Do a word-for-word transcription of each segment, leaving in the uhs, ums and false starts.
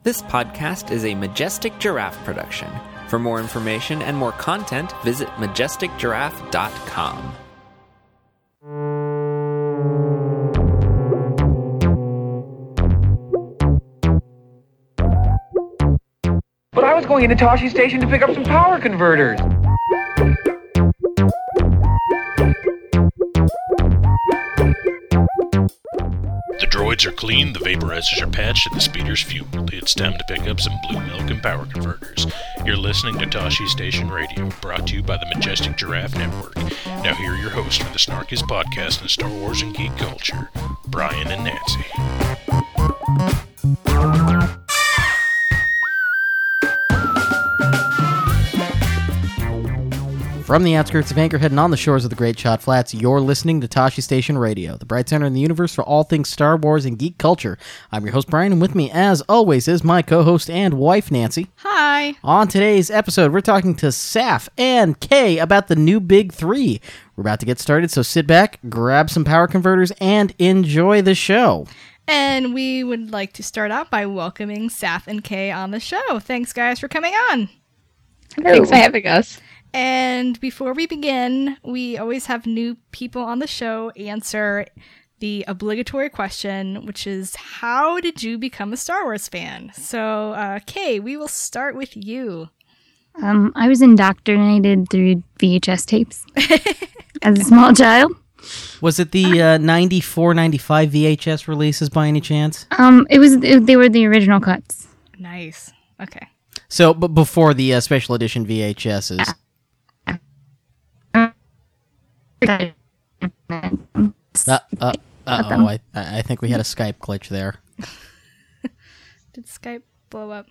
This podcast is a Majestic Giraffe production. For more information and more content, visit majestic giraffe dot com. But I was going into Toshi Station to pick up some power converters. The droids are clean, the vaporizers are patched, and the speeder's fueled. It's time to pick up some blue milk and power converters. You're listening to Toshi Station Radio, brought to you by the Majestic Giraffe Network. Now here are your hosts for the snarkiest podcast in Star Wars and geek culture, Brian and Nancy. From the outskirts of Anchorhead and on the shores of the Great Shot Flats, you're listening to Toshi Station Radio, the bright center in the universe for all things Star Wars and geek culture. I'm your host, Brian, and with me, as always, is my co-host and wife, Nancy. Hi. On today's episode, we're talking to Saf and Kay about the new Big Three. We're about to get started, so sit back, grab some power converters, and enjoy the show. And we would like to start out by welcoming Saf and Kay on the show. Thanks, guys, for coming on. Hello. Thanks for having us. And before we begin, we always have new people on the show answer the obligatory question, which is, how did you become a Star Wars fan? So, uh, Kay, we will start with you. Um, I was indoctrinated through V H S tapes as a small child. Was it the uh, ninety-four ninety-five V H S releases by any chance? Um, it was. It, they were the original cuts. Nice. Okay. So, but before the uh, special edition V H Ss. Yeah. Uh, uh, uh, uh-oh, I, I think we had a Skype glitch there. Did Skype blow up?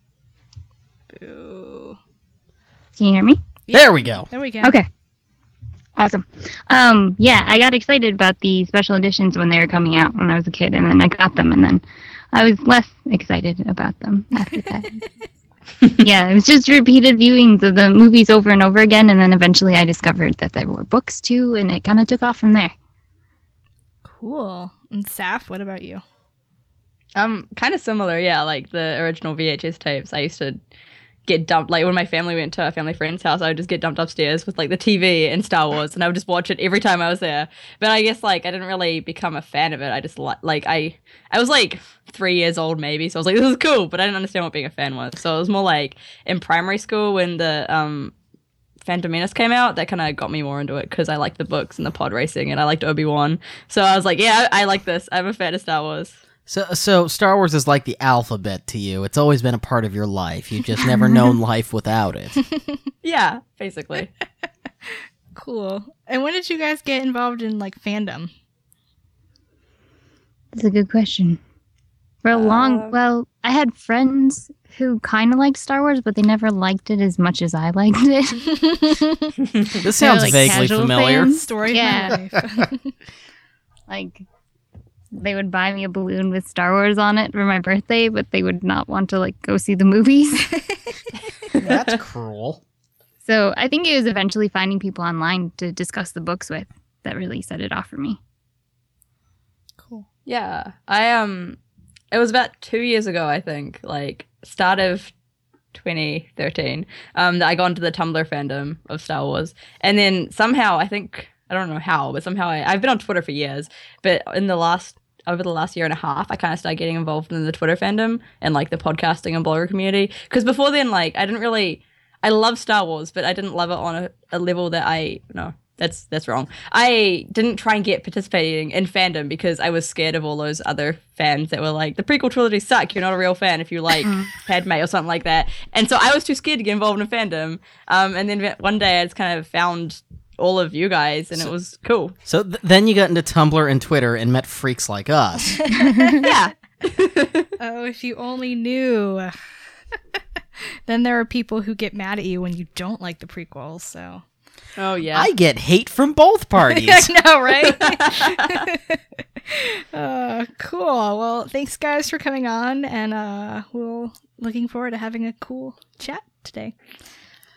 Boo. Can you hear me? Yeah. There we go. There we go. Okay. Awesome. Um, yeah, I got excited about the special editions when they were coming out when I was a kid, and then I got them, and then I was less excited about them after that. Yeah, it was just repeated viewings of the movies over and over again, and then eventually I discovered that there were books too, and it kind of took off from there. Cool. And Saf, what about you? Um, kind of similar, yeah, like the original V H S tapes. I used to get dumped, like when my family went to a family friend's house, I would just get dumped upstairs with like the T V and Star Wars, and I would just watch it every time I was there. But I guess like I didn't really become a fan of it. I just li- like I I was like three years old maybe, so I was like, this is cool, but I didn't understand what being a fan was. So it was more like in primary school when the um Phantom Menace came out, that kind of got me more into it because I liked the books and the pod racing, and I liked Obi-Wan. So I was like, yeah, I, I like this. I'm a fan of Star Wars. So, so Star Wars is like the alphabet to you. It's always been a part of your life. You've just never known life without it. Yeah, basically. Cool. And when did you guys get involved in like fandom? That's a good question. For a Uh, long, well, I had friends who kind of liked Star Wars, but they never liked it as much as I liked it. This sounds like, vaguely casual familiar. fans. Story Yeah. of my life. Like, they would buy me a balloon with Star Wars on it for my birthday, but they would not want to, like, go see the movies. That's cruel. So I think it was eventually finding people online to discuss the books with that really set it off for me. Cool. Yeah, I um, it was about two years ago, I think, like start of twenty thirteen, um, that I got into the Tumblr fandom of Star Wars, and then somehow I think I don't know how, but somehow I, I've been on Twitter for years, but in the last over the last year and a half, I kind of started getting involved in the Twitter fandom and like the podcasting and blogger community, because before then, like I didn't really, I love Star Wars, but I didn't love it on a, a level that I no. That's that's wrong. I didn't try and get participating in fandom because I was scared of all those other fans that were like, the prequel trilogy suck, you're not a real fan if you like Padme or something like that. And so I was too scared to get involved in fandom. Um, and then one day I just kind of found all of you guys, and so, it was cool. So th- then you got into Tumblr and Twitter and met freaks like us. Yeah. Oh, if you only knew. Then there are people who get mad at you when you don't like the prequels, so... Oh, yeah. I get hate from both parties. I know, right? uh, cool. Well, thanks, guys, for coming on, and uh, we're looking forward to having a cool chat today.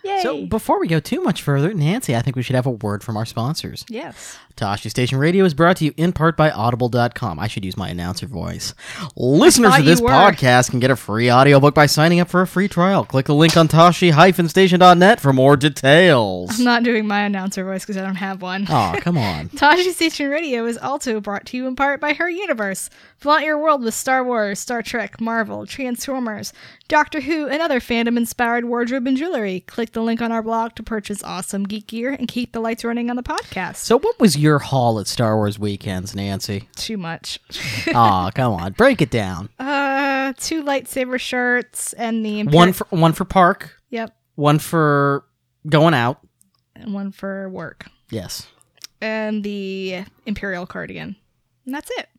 Yay! So before we go too much further, Nancy, I think we should have a word from our sponsors. Yes. Toshi Station Radio is brought to you in part by Audible dot com. I should use my announcer voice. Listeners thought of this you were. podcast can get a free audiobook by signing up for a free trial. Click the link on Toshi Station dot net for more details. I'm not doing my announcer voice because I don't have one. Oh, come on. Tashi Station Radio is also brought to you in part by Her Universe. Flaunt your world with Star Wars, Star Trek, Marvel, Transformers, Doctor Who, and other fandom-inspired wardrobe and jewelry. Click the link on our blog to purchase awesome geek gear and keep the lights running on the podcast. So what was your haul at Star Wars weekends, Nancy? Too much. Aw, come on. Break it down. uh, two lightsaber shirts and the... Imper- One for one for park, Yep. one for going out. And one for work. Yes. And the Imperial cardigan. And that's it.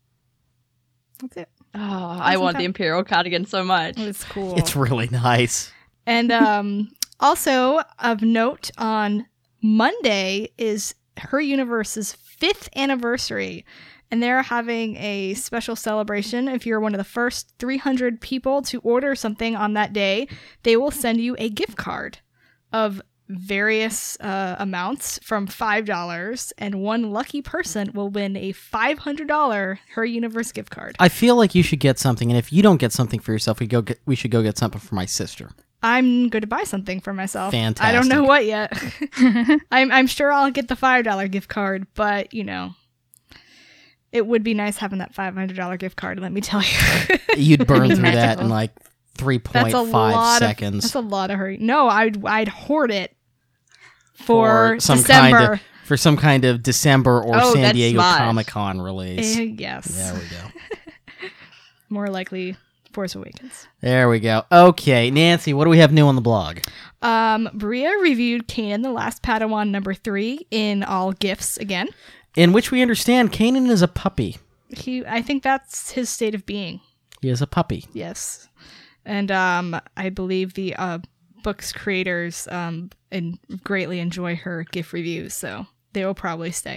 That's it. Oh, I want the Imperial cardigan so much. It's cool. It's really nice. And um, also of note, on Monday is Her Universe's fifth anniversary, and they're having a special celebration. If you're one of the first three hundred people to order something on that day, they will send you a gift card of various uh, amounts from five dollars, and one lucky person will win a five hundred dollars Her Universe gift card. I feel like you should get something, and if you don't get something for yourself, we go get, we should go get something for my sister. I'm going to buy something for myself. Fantastic. I don't know what yet. I'm I'm sure I'll get the five dollars gift card, but, you know, it would be nice having that five hundred dollars gift card, let me tell you. You'd burn through that Magical. in like three point That's a five lot seconds. Of, that's a lot of hurry. No, I'd I'd hoard it for, some December. kind of for some kind of December or Oh, San that's Diego smart. Comic Con release. Eh, yes. There we go. More likely Force Awakens. There we go. Okay, Nancy, what do we have new on the blog? Um, Bria reviewed Kanan the Last Padawan number three in all gifts again. In which we understand Kanan is a puppy. He, I think that's his state of being. He is a puppy. Yes. And um, I believe the uh, book's creators um, and greatly enjoy her gift reviews, so they will probably stay.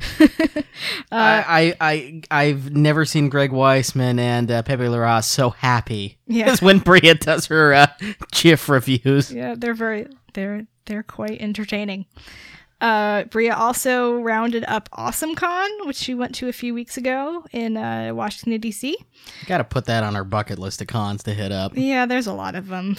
uh, I, I, I, I've never seen Greg Weisman and uh, Pepe Larraz so happy Yeah. as when Bria does her uh, GIF reviews. yeah, they're very they're they're quite entertaining. Uh, Bria also rounded up AwesomeCon, which she went to a few weeks ago in uh, Washington, D C. Got to put that on our bucket list of cons to hit up. Yeah, there's a lot of them.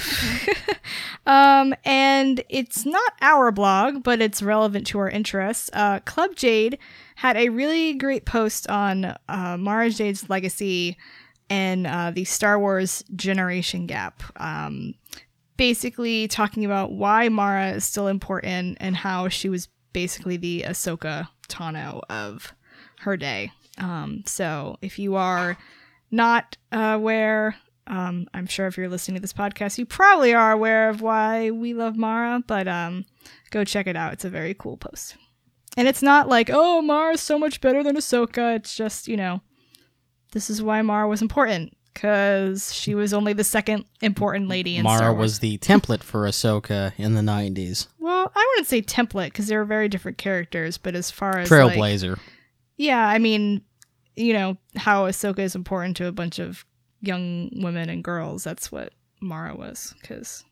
um, and it's not our blog, but it's relevant to our interests. Uh, Club Jade had a really great post on uh, Mara Jade's legacy and uh, the Star Wars generation gap. Um, basically talking about why Mara is still important and how she was basically the Ahsoka Tano of her day. Um, so if you are not uh, aware, um, I'm sure if you're listening to this podcast, you probably are aware of why we love Mara, but um, go check it out. It's a very cool post. And it's not like, oh, Mara's so much better than Ahsoka. It's just, you know, this is why Mara was important, because she was only the second important lady in Star Mara Wars. was the template for Ahsoka in the nineties. Well, I wouldn't say template, because they were very different characters, but as far as like, Trailblazer. yeah, I mean, you know, how Ahsoka is important to a bunch of young women and girls. That's what Mara was, because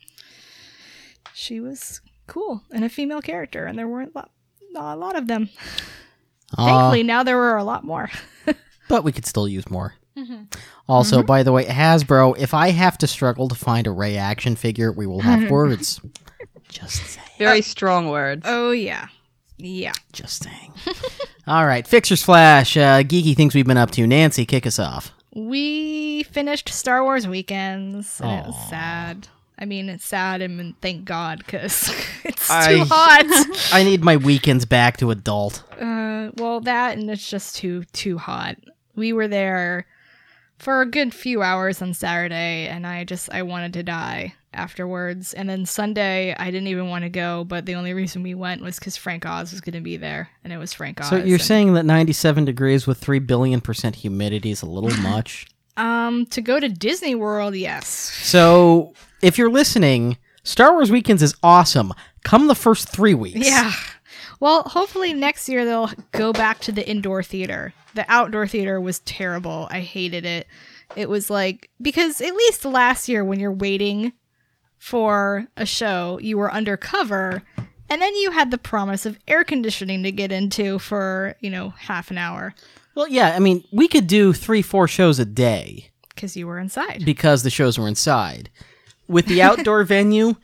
she was cool and a female character, and there weren't lo- not a lot of them. Uh, Thankfully, now there were a lot more. but we could still use more. Also, by the way, Hasbro, if I have to struggle to find a Rey action figure, we will have words. Just saying. Very strong words. Oh, yeah. Yeah. Just saying. All right, Fixers Flash, uh, geeky things we've been up to. Nancy, kick us off. We finished Star Wars Weekends, and it was Aw. sad. I mean, it's sad, and thank God, because it's I- too hot. I need my weekends back to adult. Uh, well, that and it's just too too hot. We were there for a good few hours on Saturday, and I just I wanted to die afterwards. And then Sunday, I didn't even want to go, but the only reason we went was because Frank Oz was going to be there, and it was Frank Oz. So you're and- saying that ninety-seven degrees with three billion percent humidity is a little much? um to go to Disney World, yes. So if you're listening, Star Wars Weekends is awesome. Come the first three weeks. Yeah. Well, hopefully next year they'll go back to the indoor theater. The outdoor theater was terrible. I hated it. It was like, because at least last year when you're waiting for a show. You were undercover, and then you had the promise of air conditioning to get into for, you know, half an hour. Well, yeah, I mean, we could do three, four shows a day. Because you were inside. Because the shows were inside. With the outdoor venue,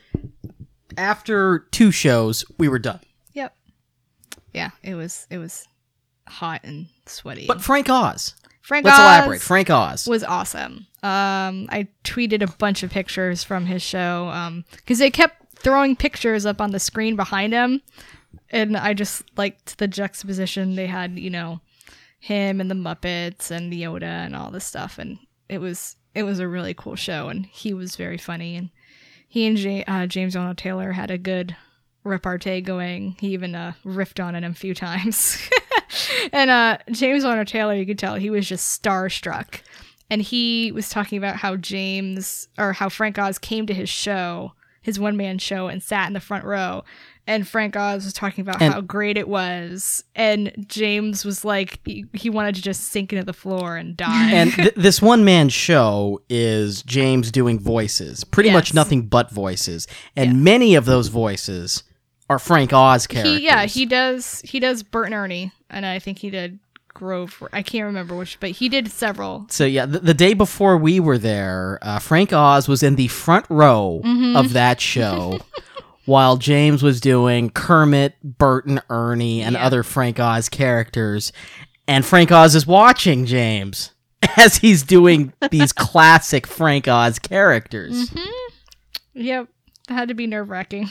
after two shows, we were done. Yep. Yeah, it was it was hot and sweaty. But Frank Oz. Frank Let's Oz elaborate. Frank Oz was awesome. Um, I tweeted a bunch of pictures from his show because um, they kept throwing pictures up on the screen behind him, and I just liked the juxtaposition. They had, you know, him and the Muppets and Yoda and all this stuff, and it was it was a really cool show, and he was very funny, and he and J- uh, James Arnold Taylor had a good repartee going. He even uh, riffed on it a few times. And uh, James Arnold Taylor, you could tell he was just starstruck. And he was talking about how James, or how Frank Oz came to his show, his one-man show, and sat in the front row. And Frank Oz was talking about and, how great it was. And James was like, he, he wanted to just sink into the floor and die. And th- this one-man show is James doing voices. Pretty Yes. much nothing but voices. And Yeah. many of those voices are Frank Oz characters. He, yeah, he does. He does Bert and Ernie, and I think he did Grove. I can't remember which, but he did several. So yeah, the, the day before we were there, uh, Frank Oz was in the front row Mm-hmm. of that show, while James was doing Kermit, Bert, and Ernie, and Yeah. other Frank Oz characters. And Frank Oz is watching James as he's doing these classic Frank Oz characters. Yep, that had to be nerve wracking.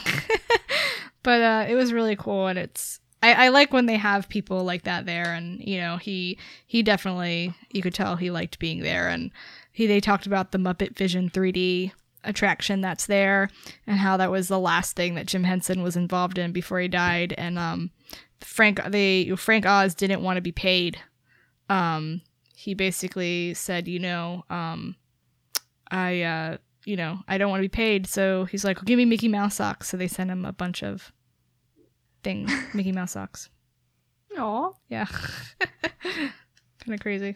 But uh, it was really cool, and it's I, I like when they have people like that there, and you know he he definitely, you could tell he liked being there, and he they talked about the Muppet Vision three D attraction that's there, and how that was the last thing that Jim Henson was involved in before he died, and um Frank they Frank Oz didn't want to be paid. Um, he basically said, you know, um, I uh. you know, I don't want to be paid. So he's like, well, give me Mickey Mouse socks. So they sent him a bunch of things, Mickey Mouse socks. Aw. Yeah. Kind of crazy.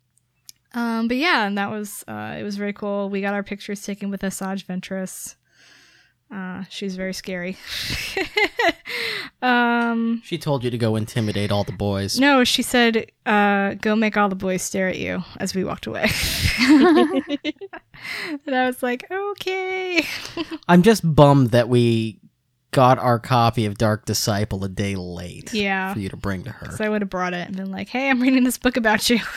Um, but yeah, and that was, uh, it was very cool. We got our pictures taken with Asajj Ventress. Uh, she was very scary. um, She told you to go intimidate all the boys. no, she said, uh, go make all the boys stare at you as we walked away. And I was like, okay. I'm just bummed that we got our copy of Dark Disciple a day late. Yeah. For you to bring to her. So I would have brought it and been like, hey, I'm reading this book about you.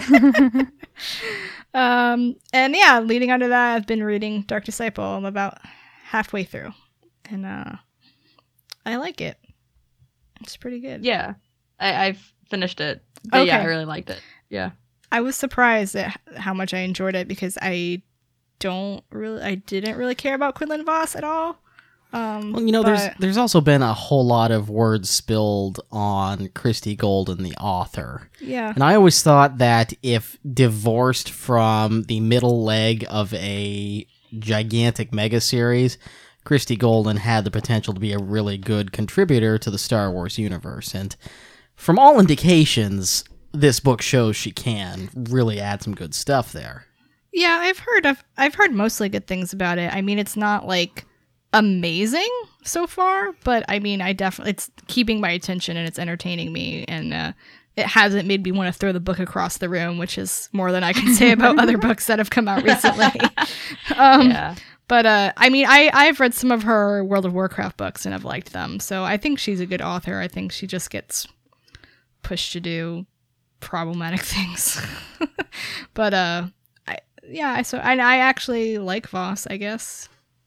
um, and yeah, leading on to that, I've been reading Dark Disciple. I'm about halfway through. And uh, I like it. It's pretty good. Yeah, I, I've finished it. But yeah, Okay. I really liked it. Yeah. I was surprised at h- how much I enjoyed it because I don't really, I didn't really care about Quinlan Voss at all. Um, Well, you know, there's but- there's also been a whole lot of words spilled on Christy Golden, the author. yeah. And I always thought that if divorced from the middle leg of a gigantic mega series, Christy Golden had the potential to be a really good contributor to the Star Wars universe. And from all indications, this book shows she can really add some good stuff there. Yeah, I've heard I've, I've heard mostly good things about it. I mean, it's not like amazing so far, but I mean, I definitely it's keeping my attention and it's entertaining me, and uh, it hasn't made me want to throw the book across the room, which is more than I can say about other books that have come out recently. um, Yeah. But uh, I mean, I I've read some of her World of Warcraft books and I've liked them, so I think she's a good author. I think she just gets pushed to do problematic things, but uh. Yeah, so I, I actually like Voss, I guess.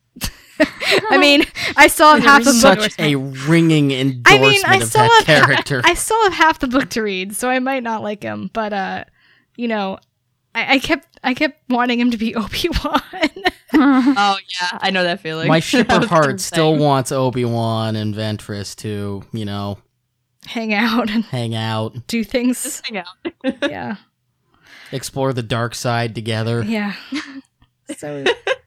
I mean, I still have half the book. Such a ringing endorsement I mean, I of still that have character. I, I still have half the book to read, so I might not like him. But uh, you know, I, I kept I kept wanting him to be Obi-Wan. Oh yeah, I know that feeling. My That shipper was heart the still thing. wants Obi-Wan and Ventress to, you know, Hang out and hang out, do things. Just hang out. Yeah, explore the dark side together. yeah. So,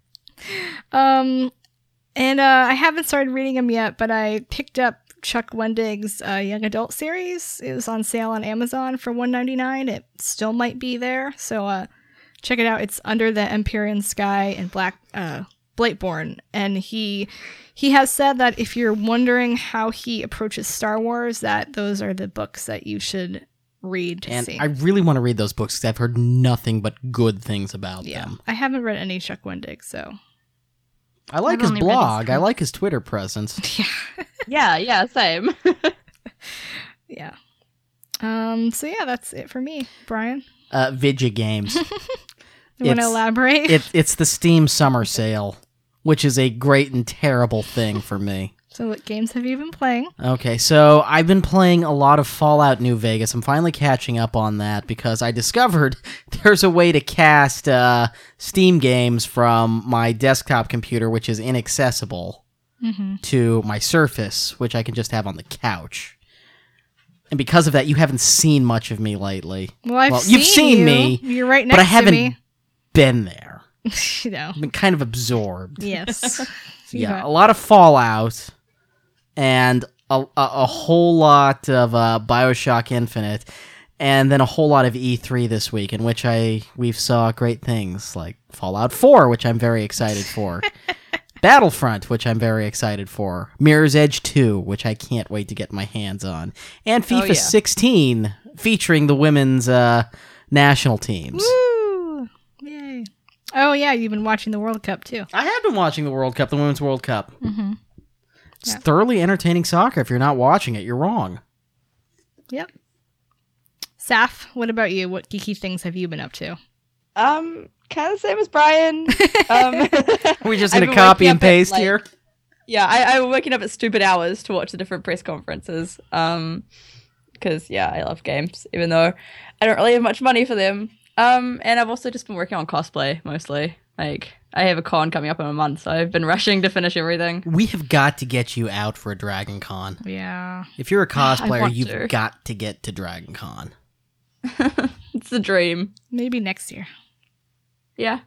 um, and uh, I haven't started reading them yet, but I picked up Chuck Wendig's uh, young adult series. It was on sale on Amazon for one ninety-nine. It still might be there, so uh, check it out. It's Under the Empyrean Sky and Black uh, Blightborn, and he he has said that if you're wondering how he approaches Star Wars, that those are the books that you should read to And see. I really want to read those books because I've heard nothing but good things about yeah, them. I haven't read any Chuck Wendig, so I like I've his only read his blog. I com- like his Twitter presence. Yeah, yeah, same. yeah. Um. So yeah, that's it for me, Brian. Uh, Vidya Games. You want to It's- elaborate? it, it's the Steam Summer Sale, which is a great and terrible thing for me. So what games have you been playing? Okay, so I've been playing a lot of Fallout New Vegas. I'm finally catching up on that because I discovered there's a way to cast uh, Steam games from my desktop computer, which is inaccessible, Mm-hmm. to my Surface, which I can just have on the couch. And because of that, you haven't seen much of me lately. Well, I've Well, seen you've seen you. me, You're right next but I haven't to me. been there. you know. I've been kind of absorbed. Yes. Yeah, a lot of Fallout and a, a, a whole lot of uh, BioShock Infinite, and then a whole lot of E three this week, in which I we've saw great things like Fallout four, which I'm very excited for, Battlefront, which I'm very excited for, Mirror's Edge two, which I can't wait to get my hands on, and FIFA yeah. sixteen, featuring the women's uh, national teams. Woo! Yay. Oh, yeah, you've been watching the World Cup, too. I have been watching the World Cup, the Women's World Cup. Mm-hmm. It's Yeah. thoroughly entertaining soccer. If you're not watching it, you're wrong. Yep. Saf, what about you? What geeky things have you been up to? Um, kind of the same as Brian. Um, We're just I've going to been copy waking and up at, paste like- here. Yeah, I, I'm waking up at stupid hours to watch the different press conferences. Um, because yeah, I love games, even though I don't really have much money for them. Um, and I've also just been working on cosplay mostly. Like, I have a con coming up in a month, so I've been rushing to finish everything. We have got to get you out for a Dragon Con. Yeah. If you're a cosplayer, want you've to. got to get to Dragon Con. It's the dream. Maybe next year. Yeah.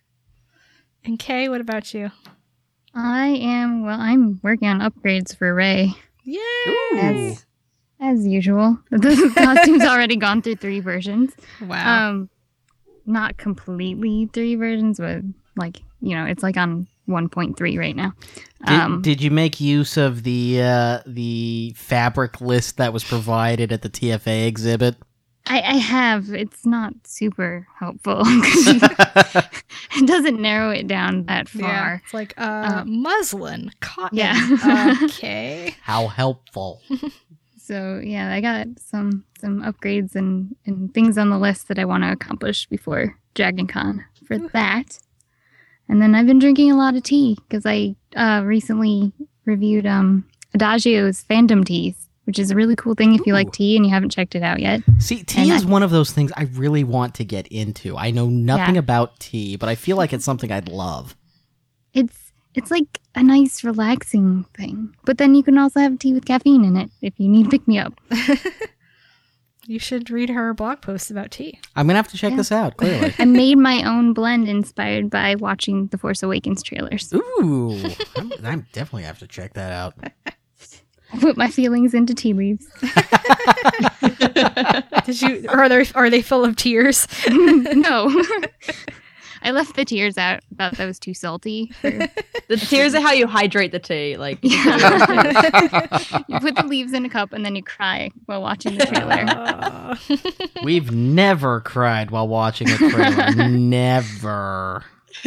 And Kay, what about you? I am, well, I'm working on upgrades for Ray, Yay! as, as usual. The costume's already gone through three versions. Wow. Um, not completely three versions, but like, you know, it's like on one point three right now. Did, Um, did you make use of the uh, the fabric list that was provided at the T F A exhibit? I, I have. It's not super helpful. It doesn't narrow it down that yeah. far. It's like, uh, Um, muslin, cotton. Yeah. Okay. How helpful. So yeah, I got some some upgrades and, and things on the list that I want to accomplish before Dragon Con for that. And then I've been drinking a lot of tea because I uh, recently reviewed um, Adagio's fandom teas, which is a really cool thing if you Ooh. like tea and you haven't checked it out yet. See, tea And is I- one of those things I really want to get into. I know nothing Yeah. about tea, but I feel like it's something I'd love. It's it's like a nice relaxing thing. But then you can also have tea with caffeine in it if you need to pick me up. You should read her blog post about tea. I'm going to have to check Yeah. this out, clearly. I made my own blend inspired by watching the Force Awakens trailers. Ooh, I'm, I'm definitely have to check that out. I put my feelings into tea leaves. Did you? Are they? Are they full of tears? No. I left the tears out. Thought that was too salty. For... The tears are how you hydrate the tea. Like, Yeah. You put the leaves in a cup and then you cry while watching the trailer. Uh, We've never cried while watching a trailer. Never.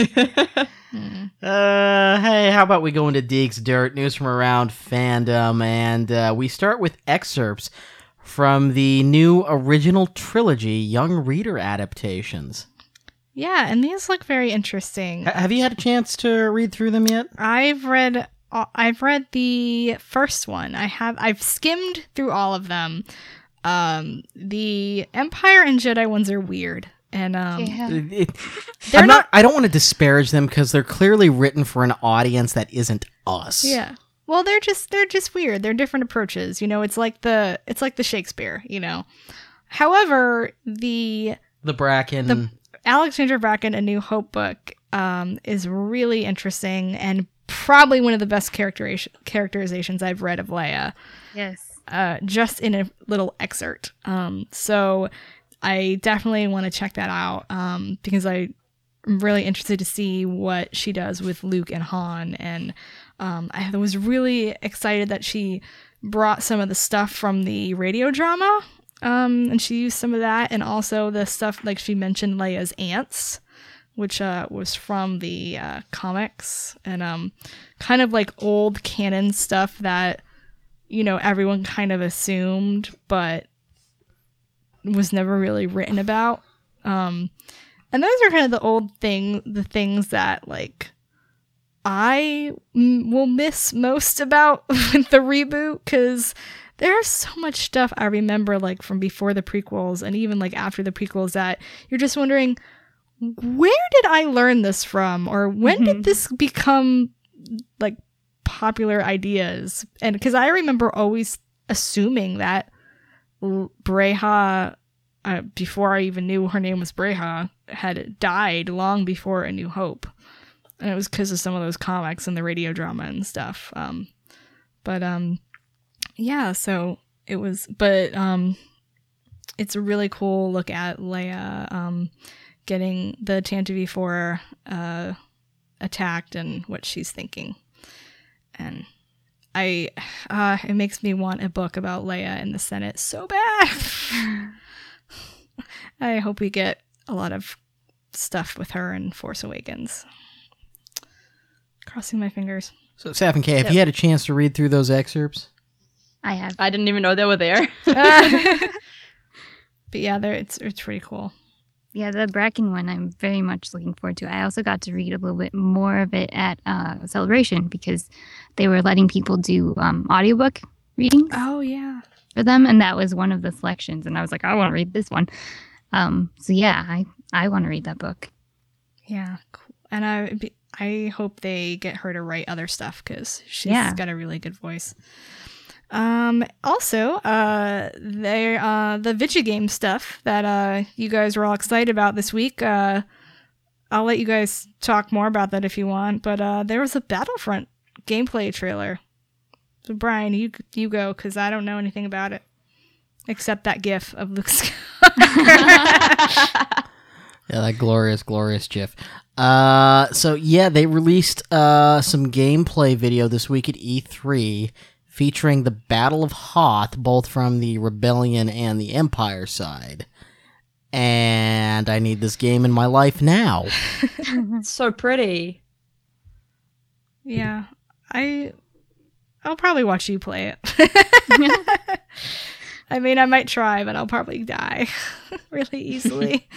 Uh, hey, how about we go into Deek's Dirt, news from around fandom, and uh, we start with excerpts from the new original trilogy Young Reader adaptations. yeah, and these look very interesting. H- have you had a chance to read through them yet? I've read. uh, I've read the first one. I have. I've skimmed through all of them. Um, the Empire and Jedi ones are weird, and um, Yeah. It- it- They're I'm not, not- I don't want to disparage them because they're clearly written for an audience that isn't us. yeah. Well, they're just they're just weird. They're different approaches. You know, it's like the it's like the Shakespeare. You know. However, the The Bracken. The- Alexandra Bracken, A New Hope book, um, is really interesting and probably one of the best characterization characterizations I've read of Leia. Yes. Uh, just in a little excerpt. Um, so I definitely want to check that out um, because I I'm really interested to see what she does with Luke and Han. And um, I was really excited that she brought some of the stuff from the radio drama, um, and she used some of that, and also the stuff, like she mentioned Leia's aunts, which uh, was from the uh, comics, and um, kind of like old canon stuff that, you know, everyone kind of assumed, but was never really written about. Um, and those are kind of the old thing, the things that like I m- will miss most about the reboot, because there's so much stuff I remember like from before the prequels and even like after the prequels that you're just wondering, where did I learn this from? Or when mm-hmm. did this become like popular ideas? And because I remember always assuming that Breha, uh, before I even knew her name was Breha, had died long before A New Hope. And it was because of some of those comics and the radio drama and stuff. Um, but um, yeah, so it was, but um, it's a really cool look at Leia um, getting the Tantive V four uh, attacked and what she's thinking. And I, uh, it makes me want a book about Leia in the Senate so bad. I hope we get a lot of stuff with her in Force Awakens. Crossing my fingers. So, Saf and Kay, have yep. you had a chance to read through those excerpts? I have. I didn't even know they were there. But yeah, it's it's pretty cool. Yeah, the Bracken one I'm very much looking forward to. I also got to read a little bit more of it at uh, Celebration because they were letting people do um, audiobook readings. Oh, yeah. For them, and that was one of the selections. And I was like, I want to read this one. Um, so yeah, I, I want to read that book. Yeah, cool. And I I hope they get her to write other stuff because she's yeah. got a really good voice. Um, also, uh, they uh, the Vigigame stuff that uh, you guys were all excited about this week. Uh, I'll let you guys talk more about that if you want. But uh, there was a Battlefront gameplay trailer. So Brian, you you go because I don't know anything about it except that GIF of Luke Skywalker. Yeah, that glorious, glorious GIF. Uh, so yeah, they released uh some gameplay video this week at E three featuring the Battle of Hoth, both from the Rebellion and the Empire side. And I need this game in my life now. It's so pretty. Yeah, I I'll probably watch you play it. I mean, I might try, but I'll probably die really easily.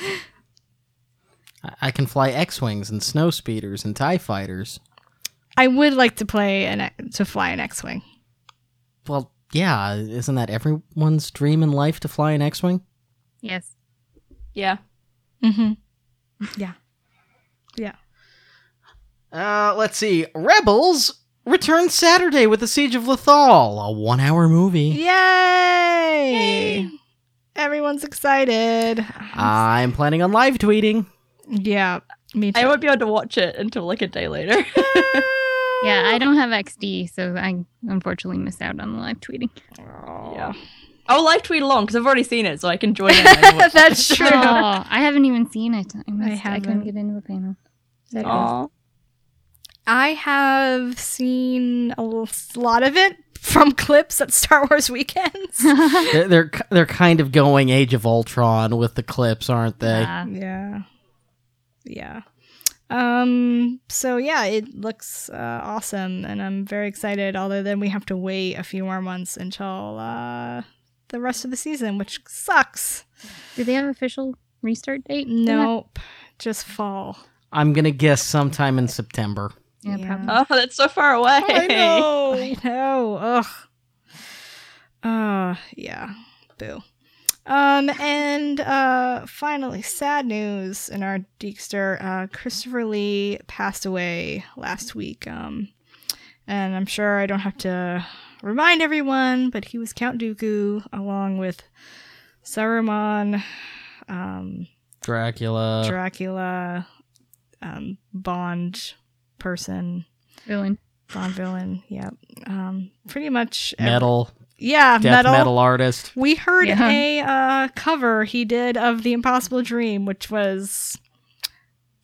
I can fly X-Wings and snow speeders and TIE fighters. I would like to play an to fly an X-Wing. Well, yeah, isn't that everyone's dream in life to fly an X-Wing? Yes. Yeah. Mm-hmm. Yeah. Yeah. Uh, let's see. Rebels returns Saturday with the Siege of Lothal, a one-hour movie. Yay! Yay! Everyone's excited. I'm planning on live tweeting. Yeah, me too. I won't be able to watch it until like a day later. Yeah, I don't have X D, so I unfortunately missed out on the live tweeting. Oh. Yeah. I'll live tweet along because I've already seen it, so I can join it. That's true. Oh, I haven't even seen it. I, missed, I haven't. I couldn't get into the panel. Aww. I have seen a lot of it from clips at Star Wars weekends. they're, they're they're kind of going Age of Ultron with the clips, aren't they? Yeah. Yeah. Yeah. Um, so yeah, it looks uh, awesome, and I'm very excited, although then we have to wait a few more months until uh, the rest of the season, which sucks. Do they have an official restart date? Nope. Just fall. I'm going to guess sometime in September. Yeah, Yeah. probably. Oh, that's so far away. I know. I know. Ugh. Uh, yeah. Boo. Um, and uh, finally, sad news in our Deekster. Uh, Christopher Lee passed away last week. Um, and I'm sure I don't have to remind everyone, but he was Count Dooku along with Saruman, um, Dracula. Dracula, um, Bond person, Villain. Bond villain. Yep. Um, pretty much. ev- Metal. Yeah, Death metal. metal artist. We heard Yeah. a uh, cover he did of The Impossible Dream, which was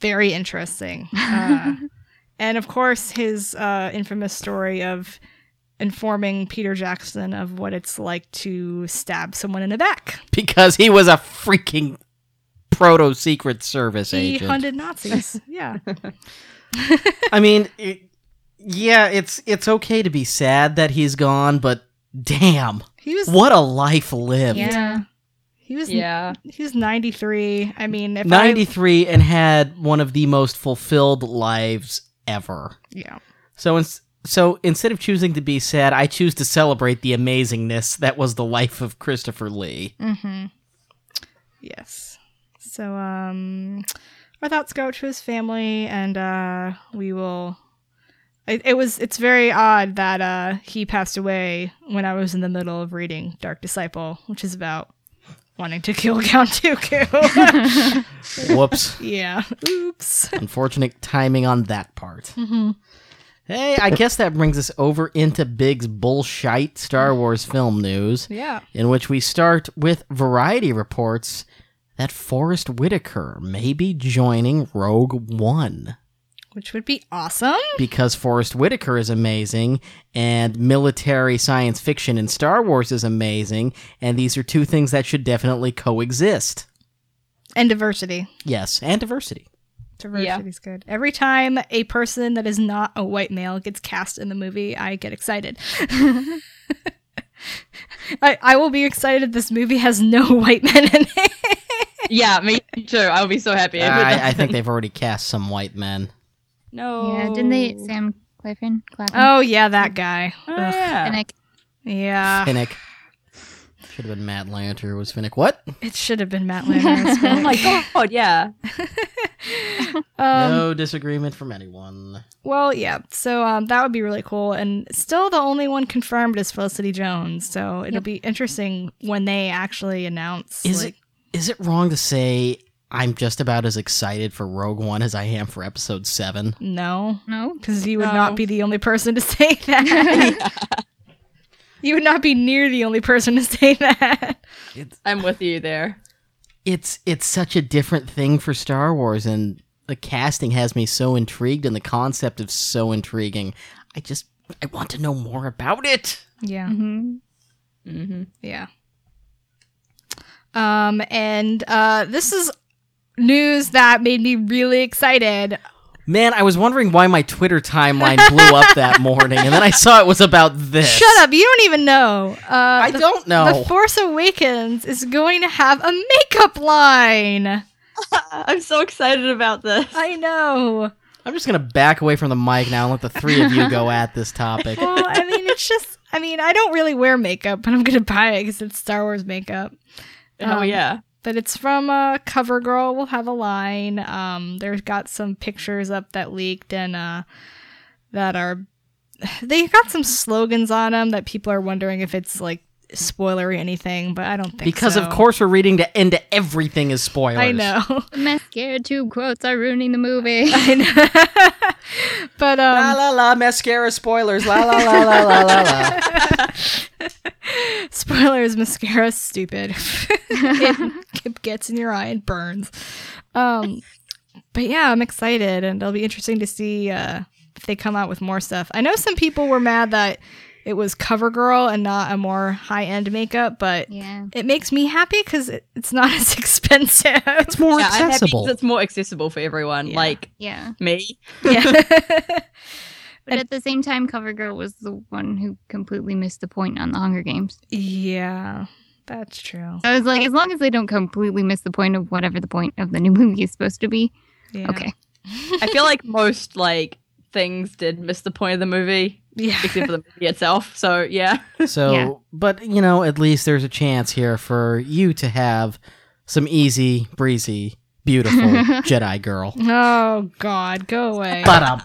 very interesting. Uh, and of course, his uh, infamous story of informing Peter Jackson of what it's like to stab someone in the back. Because he was a freaking proto Secret Service He agent. hunted Nazis. Yeah. I mean, it, yeah, it's it's okay to be sad that he's gone, but damn, He was what a life lived. Yeah. He was Yeah. he was ninety-three. I mean, if ninety-three and had one of the most fulfilled lives ever. I yeah. So, in, so instead of choosing to be sad, I choose to celebrate the amazingness that was the life of Christopher Lee. Mhm. Yes. So um our thoughts go to his family, and uh we will it, it was it's very odd that uh he passed away when I was in the middle of reading Dark Disciple, which is about wanting to kill Count Dooku. Whoops. Yeah. Oops. Unfortunate timing on that part. Hey, I guess that brings us over into Big's bullshite Star Wars film news, Yeah. in which we start with Variety reports that Forrest Whitaker may be joining Rogue One. Which would be awesome. Because Forrest Whitaker is amazing, and military science fiction in Star Wars is amazing, and these are two things that should definitely coexist. And diversity. Yes, and diversity. Diversity's good. Every time a person that is not a white male gets cast in the movie, I get excited. I, I will be excited if this movie has no white men in it. Yeah, me too. I'll be so happy. if it I, I doesn't. think they've already cast some white men. No. Yeah, didn't they? Sam Claflin? Claflin? Oh, yeah, that guy. Oh, Ugh. yeah. Finnick. Yeah. Finnick. Should have been Matt Lanter who was Finnick. What? It should have been Matt Lanter. Oh my god, yeah. um, No disagreement from anyone. Well, yeah. So um, that would be really cool. And still the only one confirmed is Felicity Jones. So it'll Yep. be interesting when they actually announce. Is like, it is it wrong to say I'm just about as excited for Rogue One as I am for Episode seven? No. No? Because you would No. not be the only person to say that. You would not be near the only person to say that. I'm with you there. It's it's such a different thing for Star Wars, and the casting has me so intrigued, and the concept is so intriguing. I just I want to know more about it. Yeah. Mm-hmm. Mm-hmm. Yeah. Um, and uh, this is news that made me really excited. Man, I was wondering why my Twitter timeline blew up that morning, and then I saw it was about this. Shut up! You don't even know. Uh, I the- don't know. The Force Awakens is going to have a makeup line. I'm so excited about this. I know. I'm just gonna back away from the mic now and let the three of you go at this topic. Well, I mean, it's just. I mean, I don't really wear makeup, but I'm gonna buy it because it's Star Wars makeup. Oh Um, yeah. But it's from uh, CoverGirl. Will have a line. Um, there's got some pictures up that leaked and uh, that are. They got some slogans on them that people are wondering if it's like spoilery anything, but I don't think Because so. of course we're reading to into everything is spoilers. I know. The mascara tube quotes are ruining the movie. I know. But um, La la la mascara spoilers. La la la la la la la. spoilers, mascara is stupid. it, it gets in your eye and burns. Um, but yeah, I'm excited, and it'll be interesting to see uh, if they come out with more stuff. I know some people were mad that it was CoverGirl and not a more high-end makeup, but Yeah. it makes me happy because it, it's not as expensive. It's more Yeah, I'm happy accessible. 'cause it's more accessible for everyone. Yeah. Like Yeah. me. yeah. But at the same time, CoverGirl was the one who completely missed the point on the Hunger Games. yeah, that's true. I was like, as long as they don't completely miss the point of whatever the point of the new movie is supposed to be, Yeah. okay. I feel like most like things did miss the point of the movie, Yeah. except for the movie itself. So yeah. So, Yeah. but you know, at least there's a chance here for you to have some easy, breezy, beautiful Jedi girl. Oh, God, go away. But um,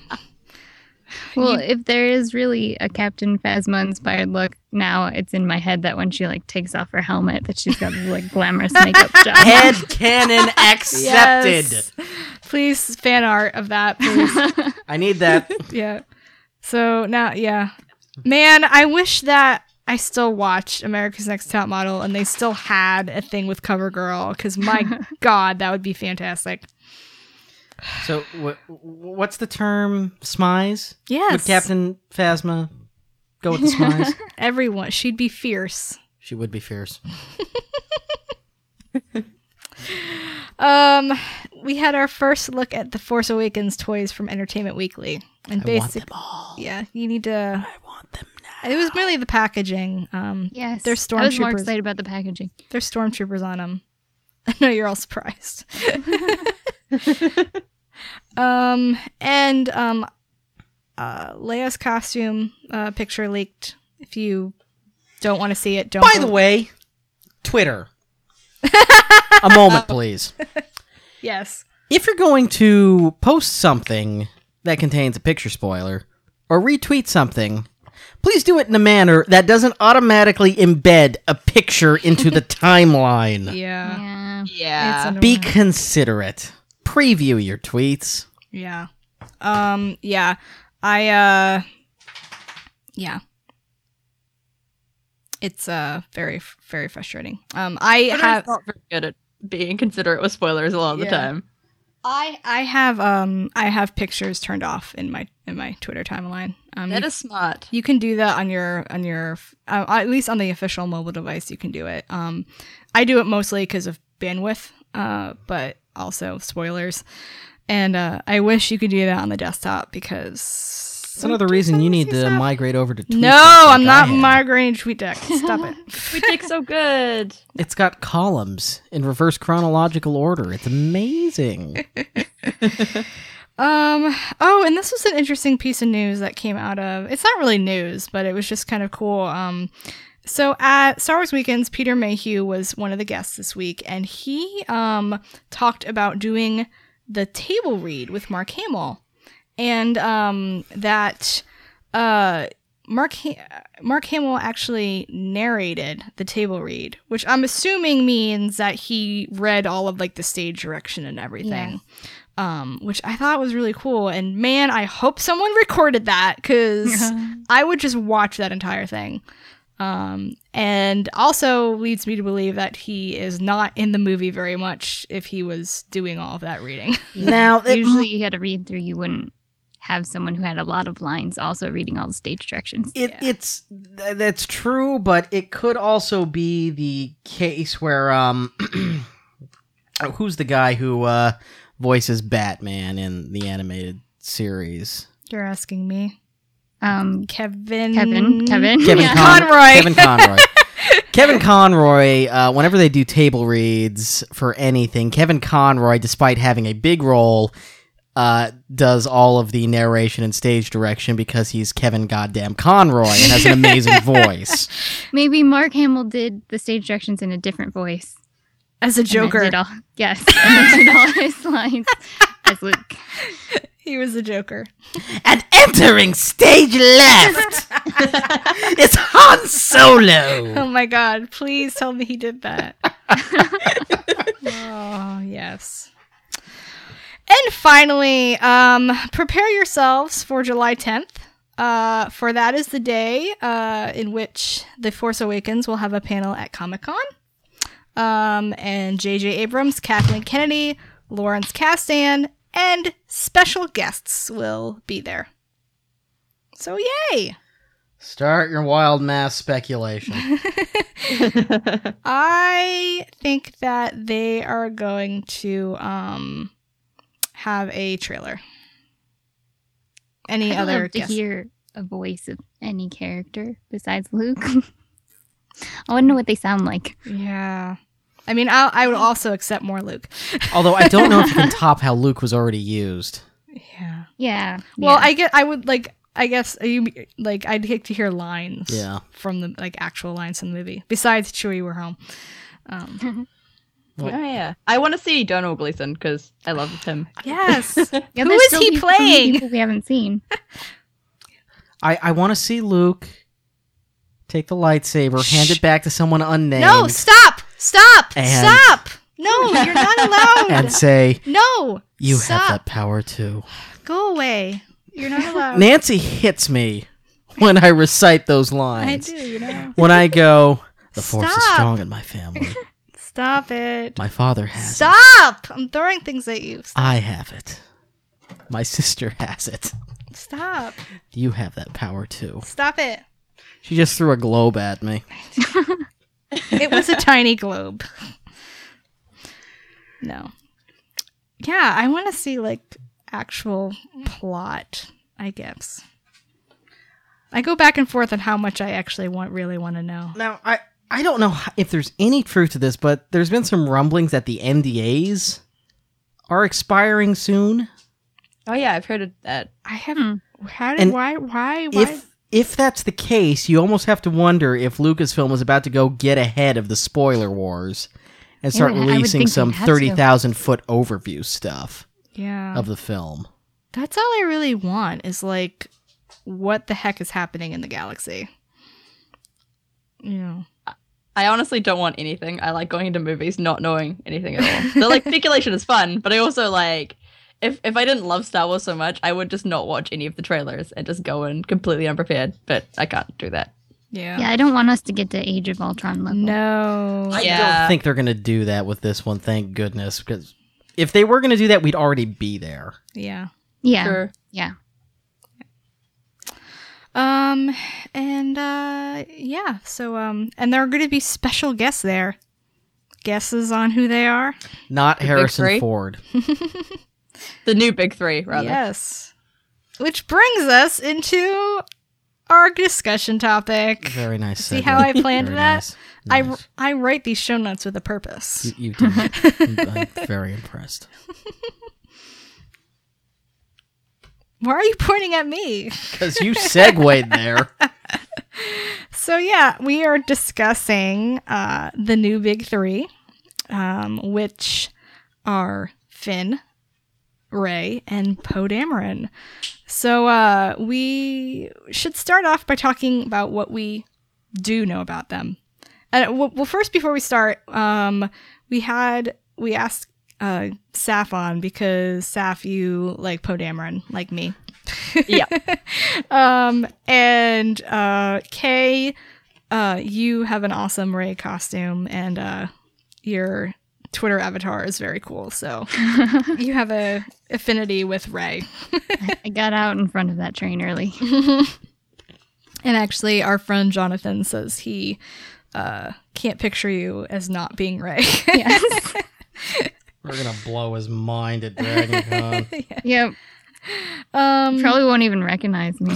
Well, if there is really a Captain Phasma inspired look, now it's in my head that when she like takes off her helmet, that she's got like glamorous makeup job. head canon accepted. Yes. Please, fan art of that, please. I need that. Yeah. So now, yeah. Man, I wish that I still watched America's Next Top Model and they still had a thing with CoverGirl, because my God, that would be fantastic. So, wh- what's the term? Smize? Yes. Would Captain Phasma go with the smize? Everyone. She'd be fierce. She would be fierce. Um, we had our first look at the Force Awakens toys from Entertainment Weekly, and I want basically, them all. yeah, you need to. I want them now. It was merely the packaging. Um, Yes. there's I was more stormtroopers. excited about the packaging. There's stormtroopers on them. I know you're all surprised. um, and um, uh, Leia's costume uh, picture leaked. If you don't want to see it, don't. By go- the way, Twitter. A moment, please. yes. If you're going to post something that contains a picture spoiler, or retweet something, please do it in a manner that doesn't automatically embed a picture into the timeline. Yeah. Yeah. Yeah. It's Be annoying. considerate. Preview your tweets. Yeah. Um, yeah. I, uh, yeah. It's, uh, very, very frustrating. Um, I Twitter's have, not very good at being considerate with spoilers a lot of the Yeah. time. I, I have, um, I have pictures turned off in my, in my Twitter timeline. Um, That you, is smart. you can do that on your, on your, uh, at least on the official mobile device, you can do it. Um, I do it mostly because of bandwidth, uh, but also spoilers. And, uh, I wish you could do that on the desktop because That's another reason you need to migrate over to TweetDeck. No, like I'm I not have. migrating to TweetDeck. Stop it. We take so good. It's got columns in reverse chronological order. It's amazing. Um. Oh, and this was an interesting piece of news that came out of. It's not really news, but it was just kind of cool. Um. So at Star Wars Weekends, Peter Mayhew was one of the guests this week, and he um talked about doing the table read with Mark Hamill, and um that uh Mark ha- Mark Hamill actually narrated the table read, which I'm assuming means that he read all of like the stage direction and everything. Yeah. Um, which I thought was really cool. And man, I hope someone recorded that because I would just watch that entire thing. Um, and also leads me to believe that he is not in the movie very much if he was doing all of that reading. Now, it- Usually you had to read through, you wouldn't have someone who had a lot of lines also reading all the stage directions. It, Yeah. It's th- that's true, but it could also be the case where um, oh, who's the guy who uh voices Batman in the animated series? You're asking me. Um, Kevin. Kevin, Kevin, Kevin Yeah. Con- Conroy. Kevin Conroy. Kevin Conroy. Uh, whenever they do table reads for anything, Kevin Conroy, despite having a big role, uh, does all of the narration and stage direction because he's Kevin Goddamn Conroy and has an amazing voice. Maybe Mark Hamill did the stage directions in a different voice. As a And then Joker. did all, yes, and then did all his lines as Luke. He was a Joker. And entering stage left is Han Solo. Oh my god, please tell me he did that. Oh, yes. And finally, um, prepare yourselves for July tenth. Uh, for that is the day uh, in which The Force Awakens will have a panel at Comic-Con. Um, and J J Abrams, Kathleen Kennedy, Lawrence Kasdan, and special guests will be there. So yay! Start your wild mass speculation. I think that they are going to um have a trailer. Any I'd other love to guess? hear a voice of any character besides Luke. I want to know what they sound like. Yeah. I mean, I I would also accept more Luke. Although I don't know if you can top how Luke was already used. Yeah. Yeah. Well, yeah. I get. I would like. I guess you like. I'd like to hear lines. Yeah. From the like actual lines from the movie. Besides Chewie, we're home. Um, Oh yeah, I want to see Donald Gleason because I love him. yes. Yeah, Who there's is still he people- so many playing? people we haven't seen. I, I want to see Luke take the lightsaber, hand it back to someone unnamed, No! Stop! Stop! And- Stop! No, you're not allowed. and say, No. "You Stop. have that power too." Go away. You're not allowed. Nancy hits me when I recite those I lines. do, you know. When I go, "The force is Stop. strong in my family. Stop it. My father has it. Stop! I'm throwing things at you. Stop. I have it." My sister has it. Stop. You have that power too. Stop it. She just threw a globe at me. It was a tiny globe. No. Yeah, I want to see like actual plot, I guess. I go back and forth on how much I actually want really want to know. Now, I, I don't know if there's any truth to this, but there's been some rumblings that the N D As are expiring soon. Oh yeah, I've heard of that. I have. Hmm. How did? And Why? Why? Why? If if that's the case, you almost have to wonder if Lucasfilm is about to go get ahead of the spoiler wars and start Yeah, I would releasing think some they'd have to. thirty thousand foot overview stuff yeah. of the film. That's all I really want is like, what the heck is happening in the galaxy? You know. I honestly don't want anything. I like going into movies not knowing anything at all. So like speculation is fun, but I also like if if I didn't love Star Wars so much, I would just not watch any of the trailers and just go in completely unprepared. But I can't do that. Yeah. Yeah, I don't want us to get to Age of Ultron level. No. I Yeah. don't think they're going to do that with this one, thank goodness, because if they were going to do that, we'd already be there. Yeah. Yeah. Sure. Yeah. Um, and, uh, yeah, so, um, and there are going to be special guests there. Guesses on who they are? Not The big Harrison three? Ford. The new big three, rather. Yes. Which brings us into our discussion topic. Very nice. See segue. how I planned Very that? nice. I, Nice. I write these show notes with a purpose. You, you did. I'm, I'm very impressed. Why are you pointing at me? Because you segued there. So yeah, we are discussing uh, the new big three, um, which are Finn, Rey, and Poe Dameron. So uh, we should start off by talking about what we do know about them. And well, well first, before we start, um, we had we asked uh, Saf on because Saf, you like Poe Dameron, like me. Yeah. Um, and uh, Kay, uh, you have an awesome Rey costume, and uh, your Twitter avatar is very cool. So you have a affinity with Rey. I got out in front of that train early. And actually, our friend Jonathan says he uh, can't picture you as not being Rey. Yes. We're going to blow his mind at Dragon Con. Yep. um, Probably won't even recognize me.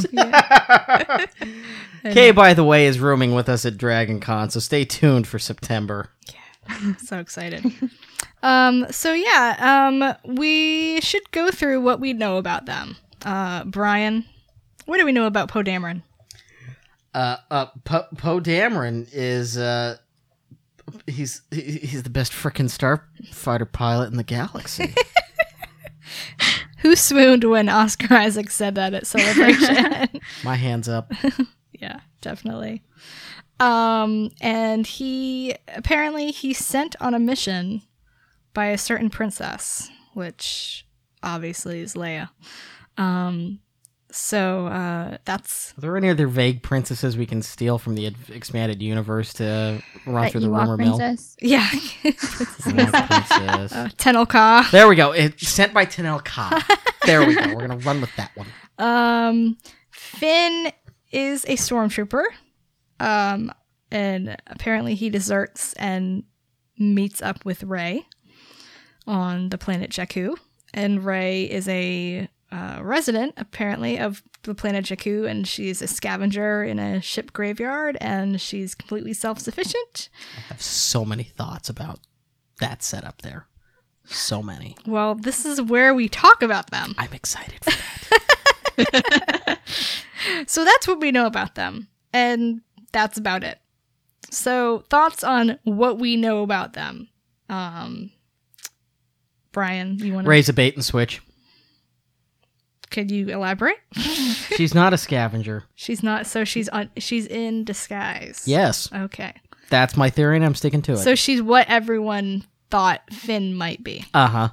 Kay, by the way, is rooming with us at Dragon Con, so stay tuned for September. so excited. um, so yeah, um, we should go through what we know about them. Uh, Brian, what do we know about Poe Dameron? Uh, uh, po- Poe Dameron is, uh, he's, he- he's the best frickin' starfighter pilot in the galaxy. Who swooned when Oscar Isaac said that at Celebration? My hand's up. Yeah, definitely. Um, and he apparently he's sent on a mission by a certain princess, which obviously is Leia. Um, so uh, that's Are there any other vague princesses we can steal from the ad- expanded universe to run That through the Ewok rumor mill? princess. yeah. Ewok princess. uh, Tenel Ka. There we go. It's sent by Tenel Ka. There we go. We're gonna run with that one. Um, Finn is a stormtrooper. Um, and apparently he deserts and meets up with Rey on the planet Jakku. And Rey is a uh, resident, apparently, of the planet Jakku, and she's a scavenger in a ship graveyard, and she's completely self-sufficient. I have so many thoughts about that setup there. So many. Well, this is where we talk about them. I'm excited for that. So that's what we know about them. And that's about it. So thoughts on what we know about them. Um, Brian, you want to... Raise a bait and switch. Could you elaborate? She's not a scavenger. She's not... So she's on, she's in disguise. Yes. Okay. That's my theory, and I'm sticking to it. So she's what everyone thought Finn might be. uh-huh.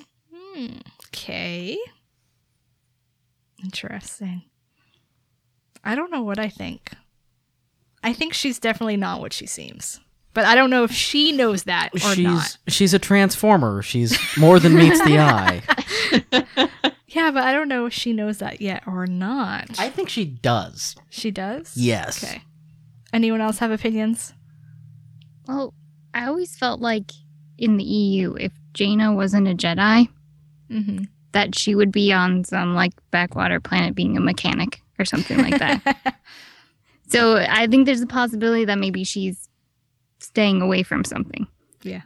Okay. Interesting. I don't know what I think. I think she's definitely not what she seems. But I don't know if she knows that or She's not. she's a transformer. She's more than meets the eye. Yeah, but I don't know if she knows that yet or not. I think she does. She does? Yes. Okay. Anyone else have opinions? Well, I always felt like in the E U, if Jaina wasn't a Jedi, Mm-hmm. that she would be on some like backwater planet being a mechanic or something like that. So I think there's a possibility that maybe she's staying away from something. Yeah.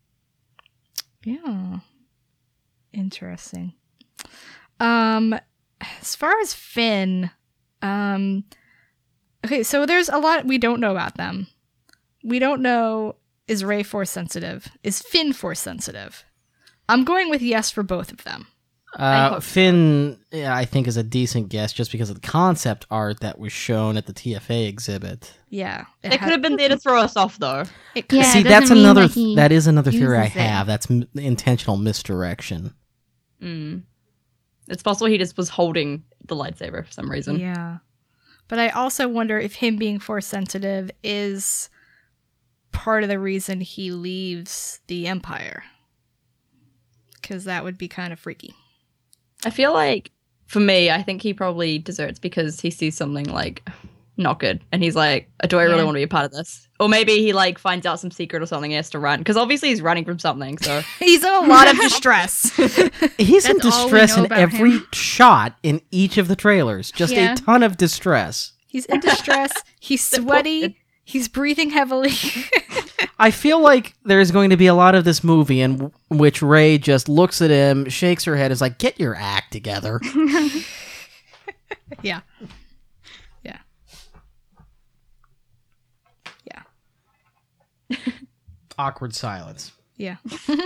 Yeah. Interesting. Um, as far as Finn, um, okay, so there's a lot we don't know about them. We don't know, is Rey force sensitive? Is Finn force sensitive? I'm going with yes for both of them. Uh, Finn, yeah, I think, is a decent guess just because of the concept art that was shown at the T F A exhibit. Yeah. It could have been there to throw us off, though. It could. Yeah, See, it that's doesn't mean another. that he That is another theory I uses it. have. That's m- intentional misdirection. Mm. It's possible he just was holding the lightsaber for some reason. Yeah. But I also wonder if him being force sensitive is part of the reason he leaves the Empire. Because that would be kind of freaky. I feel like, for me, I think he probably deserts because he sees something, like, not good. And he's like, do I really Yeah. want to be a part of this? Or maybe he, like, finds out some secret or something and has to run. Because obviously he's running from something, so... He's in a lot of distress. He's in That's all we distress know in about every him. shot in each of the trailers. Just Yeah. a ton of distress. He's in distress. He's sweaty. He's breathing heavily. I feel like there's going to be a lot of this movie in w- which Rey just looks at him, shakes her head, is like, "Get your act together." Yeah. Yeah. Yeah. Awkward silence. Yeah.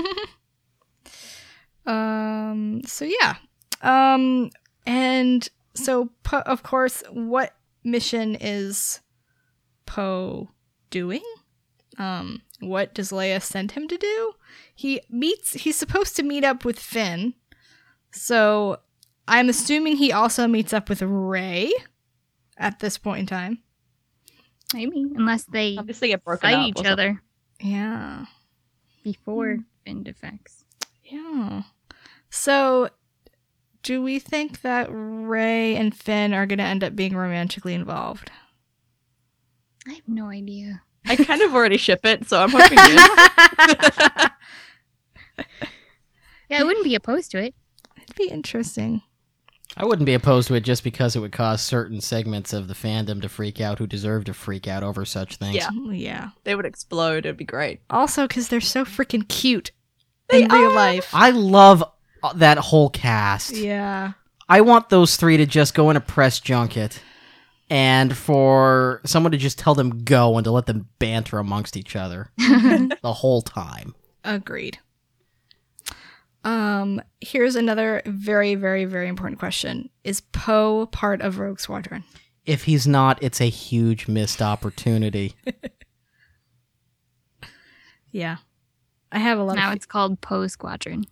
um. So yeah. Um. And so, Po- of course, what mission is Poe doing? Um. What does Leia send him to do? He meets. He's supposed to meet up with Finn. So I'm assuming he also meets up with Rey at this point in time. Maybe, unless they Obviously get broken fight up. each or something. other Yeah. before Finn defects. Yeah. So, do we think that Rey and Finn are going to end up being romantically involved? I have no idea. I kind of already ship it, so I'm hoping yes. Yeah, I wouldn't be opposed to it. It'd be interesting. I wouldn't be opposed to it just because it would cause certain segments of the fandom to freak out who deserve to freak out over such things. Yeah. Oh, yeah. They would explode. It'd be great. Also, because they're so freaking cute in real life. I love uh, that whole cast. Yeah. I want those three to just go in a press junket and for someone to just tell them go and to let them banter amongst each other the whole time. Agreed. Um, here's another very, very, very important question. Is Poe part of Rogue Squadron? If he's not, it's a huge missed opportunity. Yeah. I have a lot Now of... it's called Poe Squadron.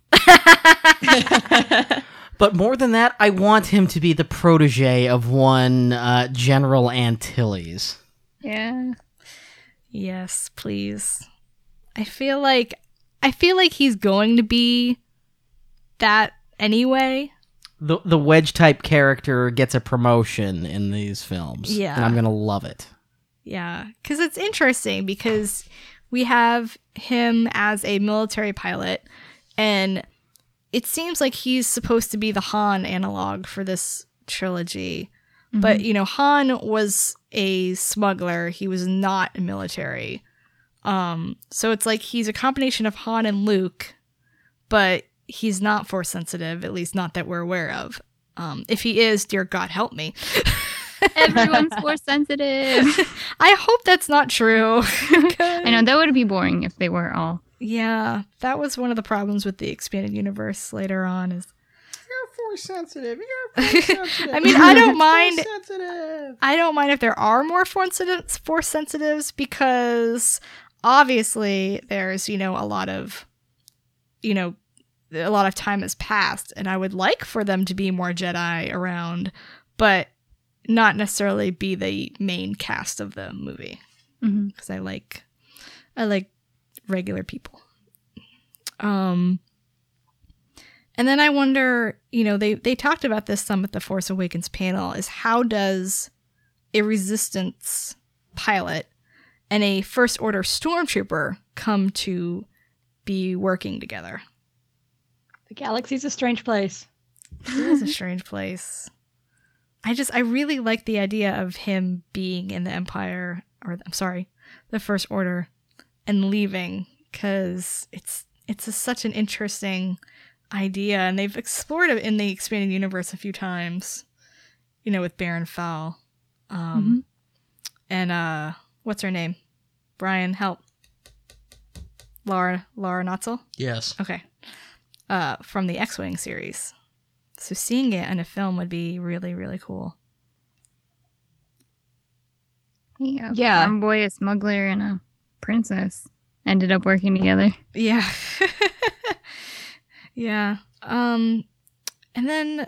But more than that, I want him to be the protege of one uh, General Antilles. Yeah. Yes, please. I feel like... I feel like he's going to be that anyway. The the wedge type character gets a promotion in these films. Yeah. And I'm going to love it. Yeah, because it's interesting because we have him as a military pilot, and it seems like he's supposed to be the Han analog for this trilogy. Mm-hmm. But, you know, Han was a smuggler. He was not military. Um, so it's like he's a combination of Han and Luke, but he's not force sensitive, at least not that we're aware of. Um, if he is, dear God, help me. Everyone's force sensitive. I hope that's not true. I know, that would be boring if they were all. Yeah, that was one of the problems with the expanded universe later on is You're force sensitive. You're force sensitive. I mean, I don't mind sensitive. I don't mind if there are more force sensitive force sensitives because obviously there's, you know, a lot of you know, a lot of time has passed and I would like for them to be more Jedi around, but not necessarily be the main cast of the movie. Mm-hmm. Because I like I like regular people. Um And then I wonder, you know, they, they talked about this some at the Force Awakens panel, is how does a Resistance pilot and a First Order stormtrooper come to be working together? The galaxy's a strange place. It is a strange place. I just, I really like the idea of him being in the Empire, or I'm sorry, the First Order, and leaving, because it's it's a, such an interesting idea, and they've explored it in the expanded universe a few times, you know, with Baron Fowl. Um, Mhm. And, uh, what's her name? Brian, help. Laura, Laura Notzel? Yes. Okay. Uh, from the X-Wing series. So seeing it in a film would be really, really cool. Yeah. Yeah. Farm boy, a smuggler, and a princess ended up working together. Yeah. Yeah. Um, and then,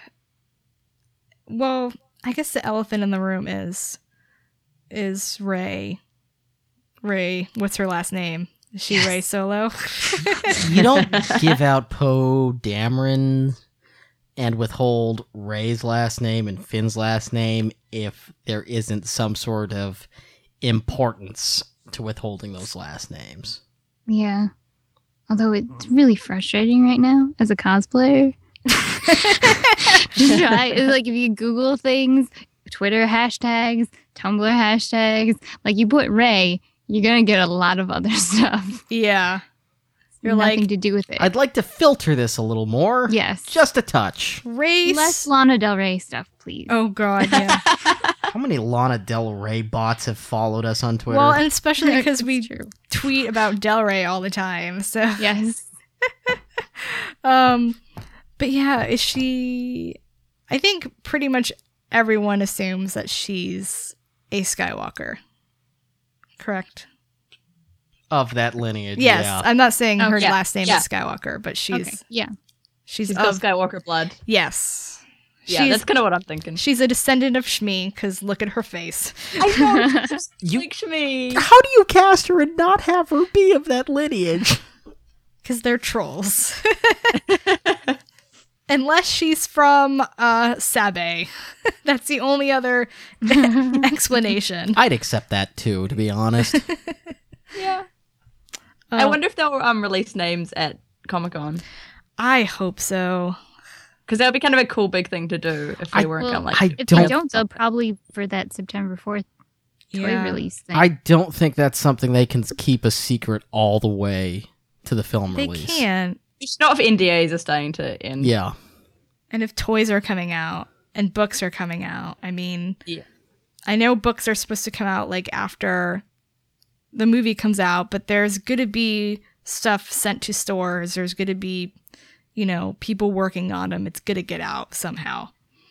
well, I guess the elephant in the room is, is Rey. Rey, what's her last name? Is she Rey Solo? You don't give out Poe Dameron and withhold Rey's last name and Finn's last name if there isn't some sort of importance to withholding those last names. Yeah. Although it's really frustrating right now as a cosplayer. Just try, like, if you Google things, Twitter hashtags, Tumblr hashtags, like, you put Rey, you're gonna get a lot of other stuff. Yeah. You're Nothing like, to do with it. I'd like to filter this a little more. Yes. Just a touch. Rey. Less Lana Del Rey stuff, please. Oh, God, yeah. How many Lana Del Rey bots have followed us on Twitter? Well, and especially because we It's true. tweet about Del Rey all the time, so. Yes. Um, but yeah, is she? I think pretty much everyone assumes that she's a Skywalker. Correct. Of that lineage, Yes, yeah. I'm not saying Oh, her yeah, last name yeah. is Skywalker, but she's Okay. Yeah. she's, She's got of Skywalker blood. yes. Yeah, she's, that's kind of what I'm thinking. she's a descendant of Shmi because look at her face. I know. Just You- like me. How do you cast her and not have her be of that lineage? Because they're trolls. Unless she's from uh, Sabe. That's the only other explanation. I'd accept that too, to be honest. Yeah. Uh, I wonder if they'll um, release names at Comic Con. I hope so. Because that would be kind of a cool big thing to do if they I- weren't well, kind of like. I If don't. they don't, they'll probably for that September fourth toy Yeah. release thing. I don't think that's something they can keep a secret all the way to the film They release. can't. It's not if N D As are starting to end. Yeah. And if toys are coming out and books are coming out, I mean, Yeah. I know books are supposed to come out like after the movie comes out, but there's going to be stuff sent to stores. There's going to be, you know, people working on them. It's going to get out somehow.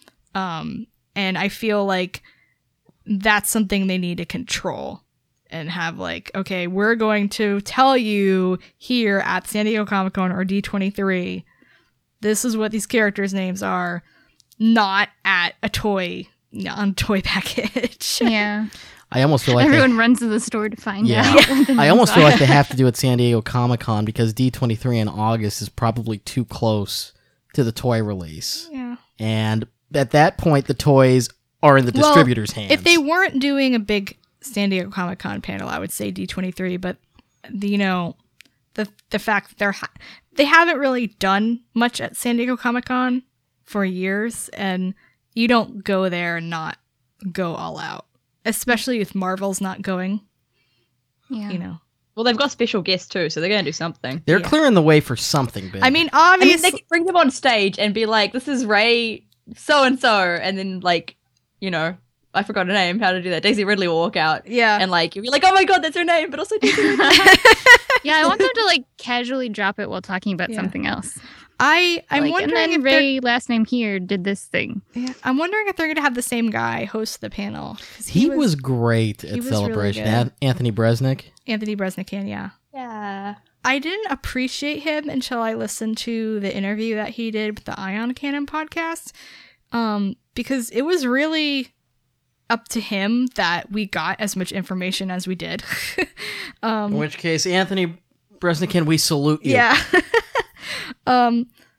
Um, and I feel like that's something they need to control and have like, okay, we're going to tell you here at San Diego Comic-Con or D twenty-three, this is what these characters' names are, not at a toy, on toy package. yeah. I almost feel like Everyone they, runs to the store to find Yeah. out. what the I almost names feel are. like they have to do it San Diego Comic Con because D twenty-three in August is probably too close to the toy release. Yeah. And at that point, the toys are in the Well, distributor's hands. If they weren't doing a big San Diego Comic Con panel, I would say D twenty-three, but the, you know, the the fact that they're ha- they haven't really done much at San Diego Comic Con for years, and you don't go there and not go all out, especially if Marvel's not going. Yeah. You know, Well, they've got special guests too, so they're going to do something. They're yeah. clearing the way for something big. I mean, I mean, obviously, they could bring them on stage and be like, "This is Ray, so and so," and then like, you know, I forgot her name. How to do that? Daisy Ridley will walk out, yeah, and like, you'll be like, "Oh my god, that's her name!" But also Daisy Ridley. Yeah, I want them to like casually drop it while talking about Yeah. something else. I I'm Like, wondering and if then they're Ray last name here did this thing. yeah, I'm wondering if they're gonna have the same guy host the panel. 'Cause he, was, great at was really Celebration. good. An- Anthony Bresnick. Anthony Bresnikan, yeah. Yeah. I didn't appreciate him until I listened to the interview that he did with the Ion Cannon podcast, um, because it was really up to him that we got as much information as we did. um, In which case, Anthony Bresnick, we salute you. yeah. um,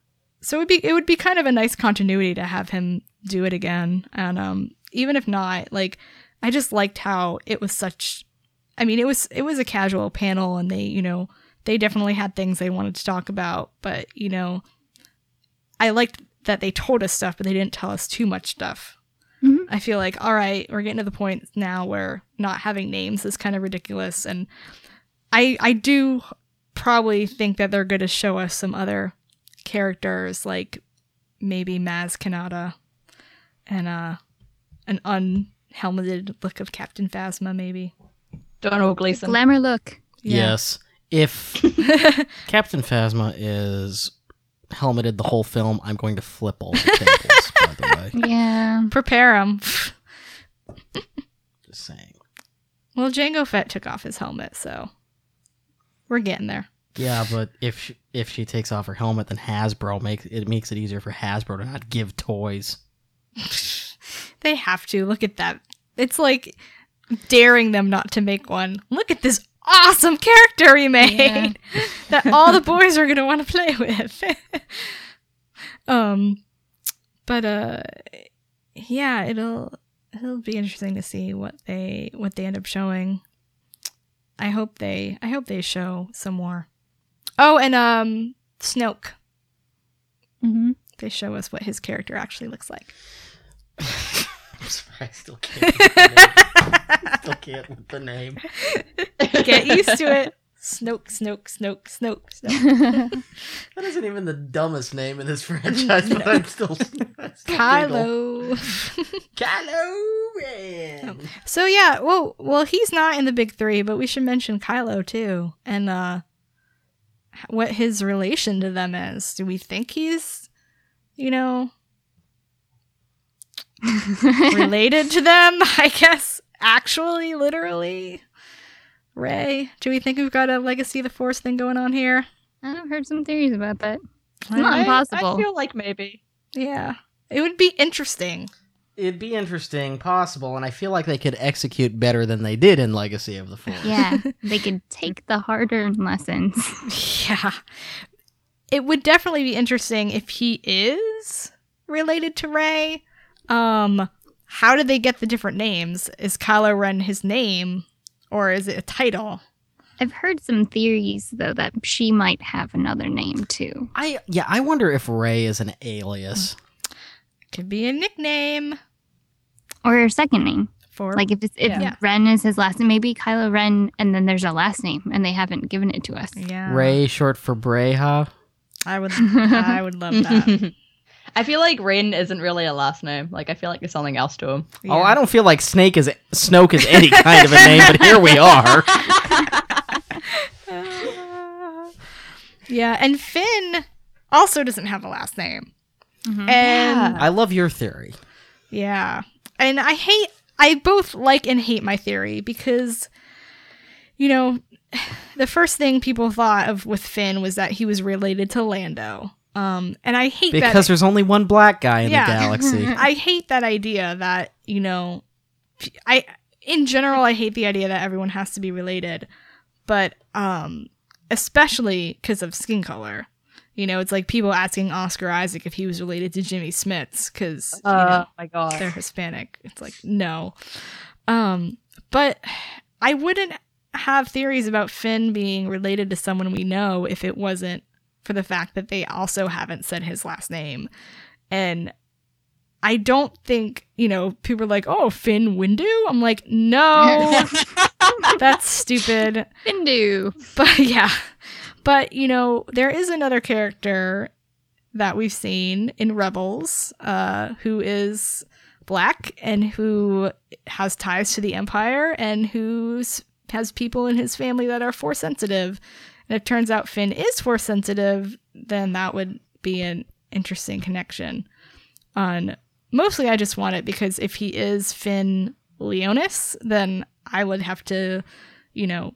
so it'd be it would be kind of a nice continuity to have him do it again. And um, even if not, like I just liked how it was such. I mean, it was it was a casual panel, and they you know they definitely had things they wanted to talk about. But you know, I liked that they told us stuff, but they didn't tell us too much stuff. Mm-hmm. I feel like, all right, we're getting to the point now where not having names is kind of ridiculous, and I I do probably think that they're going to show us some other characters, like maybe Maz Kanata and uh, an unhelmeted look of Captain Phasma, maybe. Donald Gleason. Glamour look. Yeah. Yes. If Captain Phasma is helmeted the whole film, I'm going to flip all the tables, by the way. Yeah. Prepare him. Just saying. Well, Jango Fett took off his helmet, so we're getting there. Yeah, but if she, if she takes off her helmet, then Hasbro makes it makes it easier for Hasbro to not give toys. They have to. Look at that. It's like daring them not to make one. Look at this awesome character we made Yeah. that all the boys are going to want to play with. um, but uh, yeah, it'll it'll be interesting to see what they what they end up showing. I hope they I hope they show some more. Oh, and um, Snoke. Mm-hmm. They show us what his character actually looks like. I'm sorry, I still can't. With the name. Still can't with the name. Get used to it. Snoke, Snoke, Snoke, Snoke, Snoke. That isn't even the dumbest name in this franchise, but I'm still. I still Kylo. Kylo Ren. So yeah, well, well, he's not in the big three, but we should mention Kylo too, and uh, what his relation to them is. Do we think he's, you know, related to them? I guess actually, literally. Rey, do we think we've got a Legacy of the Force thing going on here? I've heard some theories about that. It's I- not I- impossible. I feel like maybe. Yeah, it would be interesting. It'd be interesting, possible, and I feel like they could execute better than they did in Legacy of the Force. Yeah, they could take the hard-earned lessons. Yeah. It would definitely be interesting if he is related to Rey. Um, how did they get the different names? Is Kylo Ren his name, or is it a title? I've heard some theories, though, that she might have another name, too. I yeah, I wonder if Rey is an alias. Could be a nickname Or her second name. for Like, if it's, if Yeah. Ren is his last name, maybe Kylo Ren, and then there's a last name, and they haven't given it to us. yeah. Rey, short for Breha. I would I would love that. I feel like Ren isn't really a last name. Like, I feel like there's something else to him. Oh, I don't feel like Snake is Snoke is any kind of a name, but here we are. Yeah, and Finn also doesn't have a last name. Mhm. And I love your theory. yeah. And I hate, I both like and hate my theory because, you know, the first thing people thought of with Finn was that he was related to Lando. Um, and I hate that. Because there's only one black guy in Yeah. the galaxy. I hate that idea that, you know, I, in general, I hate the idea that everyone has to be related, but, um, especially because of skin color. You know, it's like people asking Oscar Isaac if he was related to Jimmy Smits because, you know, Oh my god. they're Hispanic. It's like, no. Um, but I wouldn't have theories about Finn being related to someone we know if it wasn't for the fact that they also haven't said his last name. And I don't think, you know, people are like, oh, Finn Windu? I'm like, no, that's stupid. Bindu. But yeah. But, you know, there is another character that we've seen in Rebels uh, who is black and who has ties to the Empire and who has people in his family that are Force sensitive. And if it turns out Finn is Force sensitive, then that would be an interesting connection. On mostly, I just want it because if he is Finn Leonis, then I would have to, you know,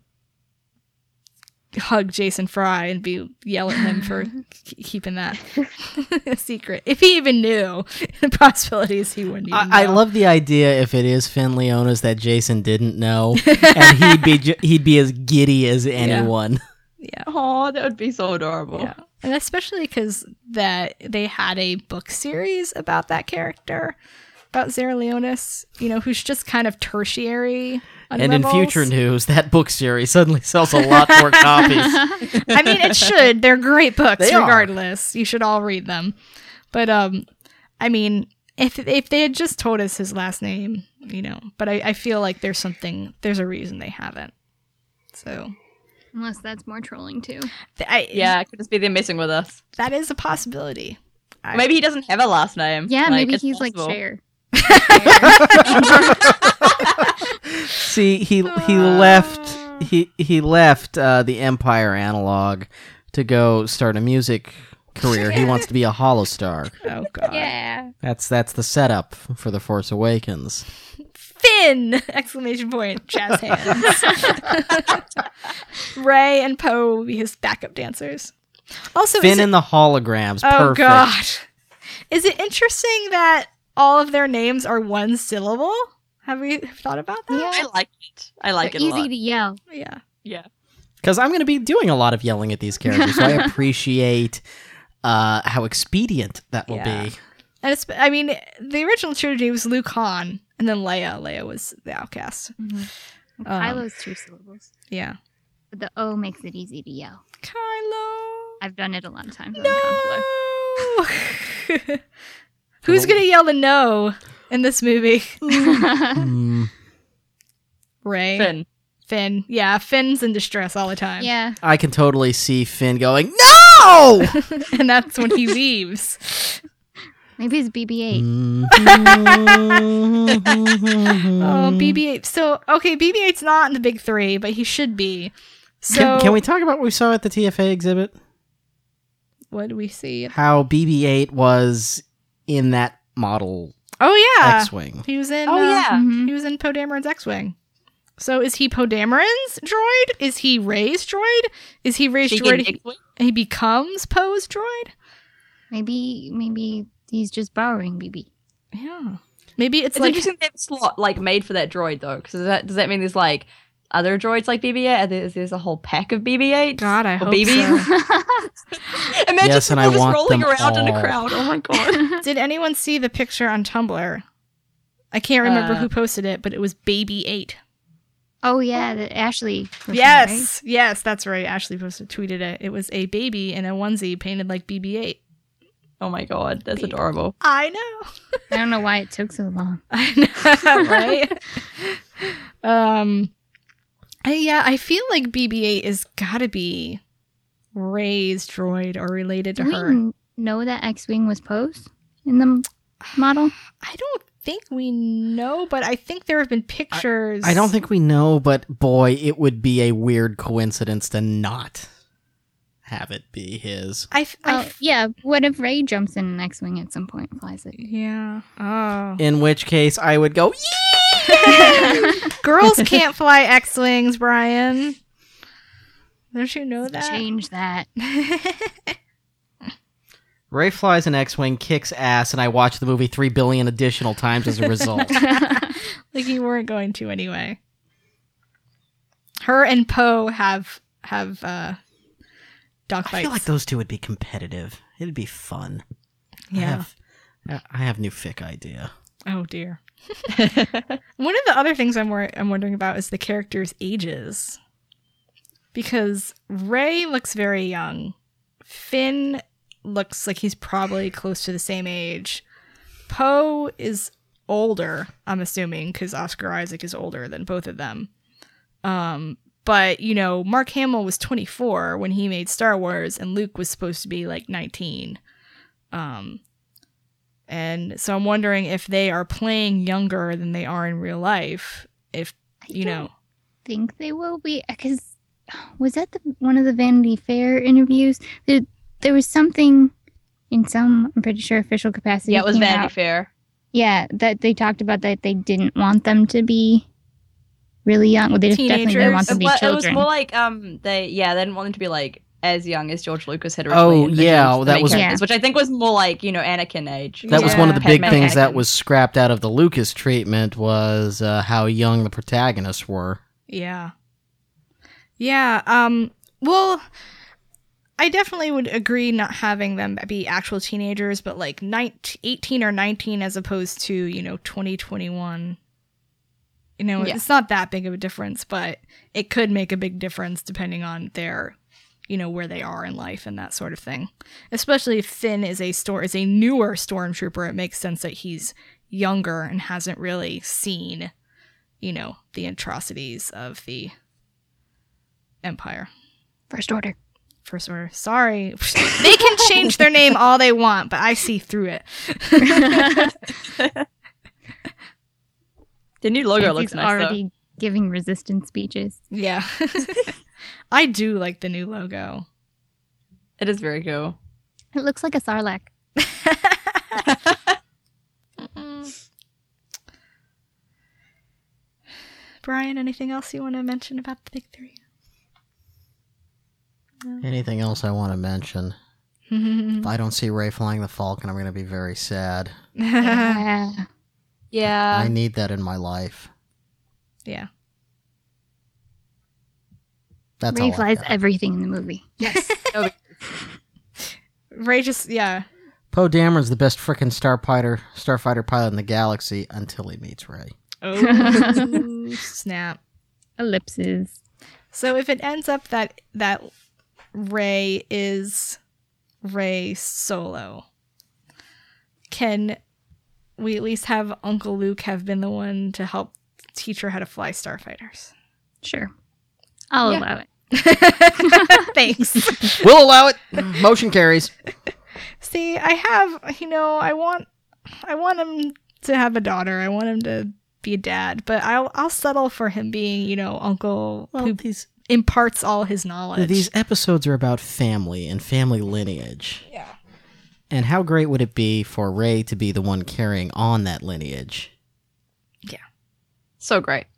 hug Jason Fry and be yell at him for k- keeping that a secret. If he even knew the possibilities, he wouldn't even I, I know. love the idea if it is Finn Leonis that Jason didn't know, and he'd be ju- he'd be as giddy as anyone. Yeah. Oh, that would be so adorable. Yeah. And especially because that they had a book series about that character, about Zara Leonis, you know, who's just kind of tertiary. On And Rebels. in future news, that book series suddenly sells a lot more copies. I mean, it should. They're great books, They are. regardless. You should all read them. But um, I mean, if if they had just told us his last name, you know. But I, I feel like there's something. There's a reason they haven't. So. Unless that's more trolling too. th- I, Yeah, it could just be them messing with us. that is a possibility. I- Maybe he doesn't have a last name. Yeah, Like, maybe it's he's possible. like Cher. See, he he left he he left uh, the Empire analog to go start a music career. He wants to be a Holostar. Oh God. Yeah. That's that's the setup for The Force Awakens. Finn! Exclamation point. Jazz hands. Ray and Poe will be his backup dancers. Also, Finn is it- in the holograms. oh Perfect. God, is it interesting that all of their names are one syllable? Have we thought about that? I like it. I like They're it a easy lot. to yell. Yeah. Yeah. Because I'm going to be doing a lot of yelling at these characters, so I appreciate uh, how expedient that will Yeah. be. And it's, I mean, the original trilogy was Luke Han, and then Leia. Leia was the outcast. Um, Kylo's two syllables. Yeah. But the O makes it easy to yell. Kylo. I've done it a lot of times on Consular. No. Who's gonna yell the no in this movie? Hmm. Ray. Finn. Finn. Yeah, Finn's in distress all the time. Yeah. I can totally see Finn going, no! And that's when he leaves. Maybe it's B B eight. Oh, B B eight. So, okay, B B eight's not in the big three, but he should be. So, can, can we talk about what we saw at the T F A exhibit? what do we see? How B B eight was in that model Oh, yeah. X-Wing. He was in. Oh, uh, yeah. Mhm. He was in Poe Dameron's X-Wing. So is he Poe Dameron's droid? Is he Rey's droid? Is he Rey's She droid? get He, X-Wing? he becomes Poe's droid? Maybe maybe he's just borrowing B B. Yeah. Maybe it's, It's like interesting that slot like made for that droid though, because does that does that mean there's like other droids like B B eight? There's, there's a whole pack of B B eights. God, I or hope B Bs? so. Imagine Yes, and people I just want rolling them around in a all. crowd. Oh my god. Did anyone see the picture on Tumblr? I can't remember Uh, who posted it, but it was Baby Eight. Oh yeah, the Ashley. posted Yes, that, right? yes, that's right. Ashley posted tweeted it. It was a baby in a onesie painted like B B eight. Oh my god, that's Baby. adorable. I know. I don't know why it took so long. I know, right? um, I, yeah, I feel like B B eight is gotta be Rey's droid or related to Do we her. n- know that X-Wing was Poe's in the m- model? I don't think we know, but I think there have been pictures. I don't think we know, but boy, it would be a weird coincidence to not have it be his. I, f- I Oh f- yeah. What if Rey jumps in an X-Wing at some point and flies it? yeah. Oh. In which case, I would go, yeah! Girls can't fly X-wings, Brian. Don't you know that? Change that. Ray flies an X-Wing, kicks ass, and I watch the movie three billion additional times as a result. Like you weren't going to anyway. Her and Poe have have uh dogfights. I feel like those two would be competitive. It'd be fun. I Yeah. have, I have a new fic idea. Oh dear. One of the other things I'm wor- I'm wondering about is the characters' ages, because Rey looks very young. Finn looks like he's probably close to the same age. Poe is older, I'm assuming, because Oscar Isaac is older than both of them. Um, but you know, Mark Hamill was twenty-four when he made Star Wars, and Luke was supposed to be like nineteen. Um. And so I'm wondering if they are playing younger than they are in real life. If, you know. don't think they will be, because was that the one of the Vanity Fair interviews? There, there was something in some, I'm pretty sure, official capacity. Yeah, it was came Vanity out. Fair. Yeah, that they talked about that they didn't want them to be really young. Well, they just definitely didn't want Teenagers? them to be Well, it children. was more like um they yeah they didn't want them to be like as young as George Lucas had Oh, originally envisioned yeah, the that main was- characters, Yeah. which I think was more like, you know, Anakin age. That was Yeah. one of the Padme big things that Anakin. was scrapped out of the Lucas treatment was uh, how young the protagonists were. Yeah. Yeah. Um, well, I definitely would agree not having them be actual teenagers, but like nineteen, eighteen or nineteen as opposed to, you know, twenty, twenty-one. You know, Yeah. it's not that big of a difference, but it could make a big difference depending on their, you know, where they are in life and that sort of thing. Especially if Finn is a store is a newer stormtrooper, it makes sense that he's younger and hasn't really seen, you know, the atrocities of the Empire. First Order. First Order. Sorry. They can change their name all they want, but I see through it. The new logo He's looks nice already though. giving resistance speeches. Yeah. I do like the new logo. It is very cool. It looks like a Sarlacc. Brian, anything else you want to mention about the big three? Anything else I want to mention? If I don't see Rey flying the Falcon, I'm going to be very sad. Yeah. Yeah. I need that in my life. Yeah. That's Rey all I flies got. everything in the movie. Yes. Ray just, yeah. Poe Dameron's the best frickin' starfighter, starfighter pilot in the galaxy until he meets Rey. Oh, snap. Ellipses. So if it ends up that that Rey is Rey Solo, can we at least have Uncle Luke have been the one to help teach her how to fly starfighters? Sure. I'll Yeah. allow it. Thanks. We'll allow it. Motion carries. See, I have, you know, I want I want him to have a daughter. I want him to be a dad, but I'll I'll settle for him being, you know, uncle Well, who these imparts all his knowledge. these episodes are about family and family lineage. Yeah. And how great would it be for Rey to be the one carrying on that lineage? So great.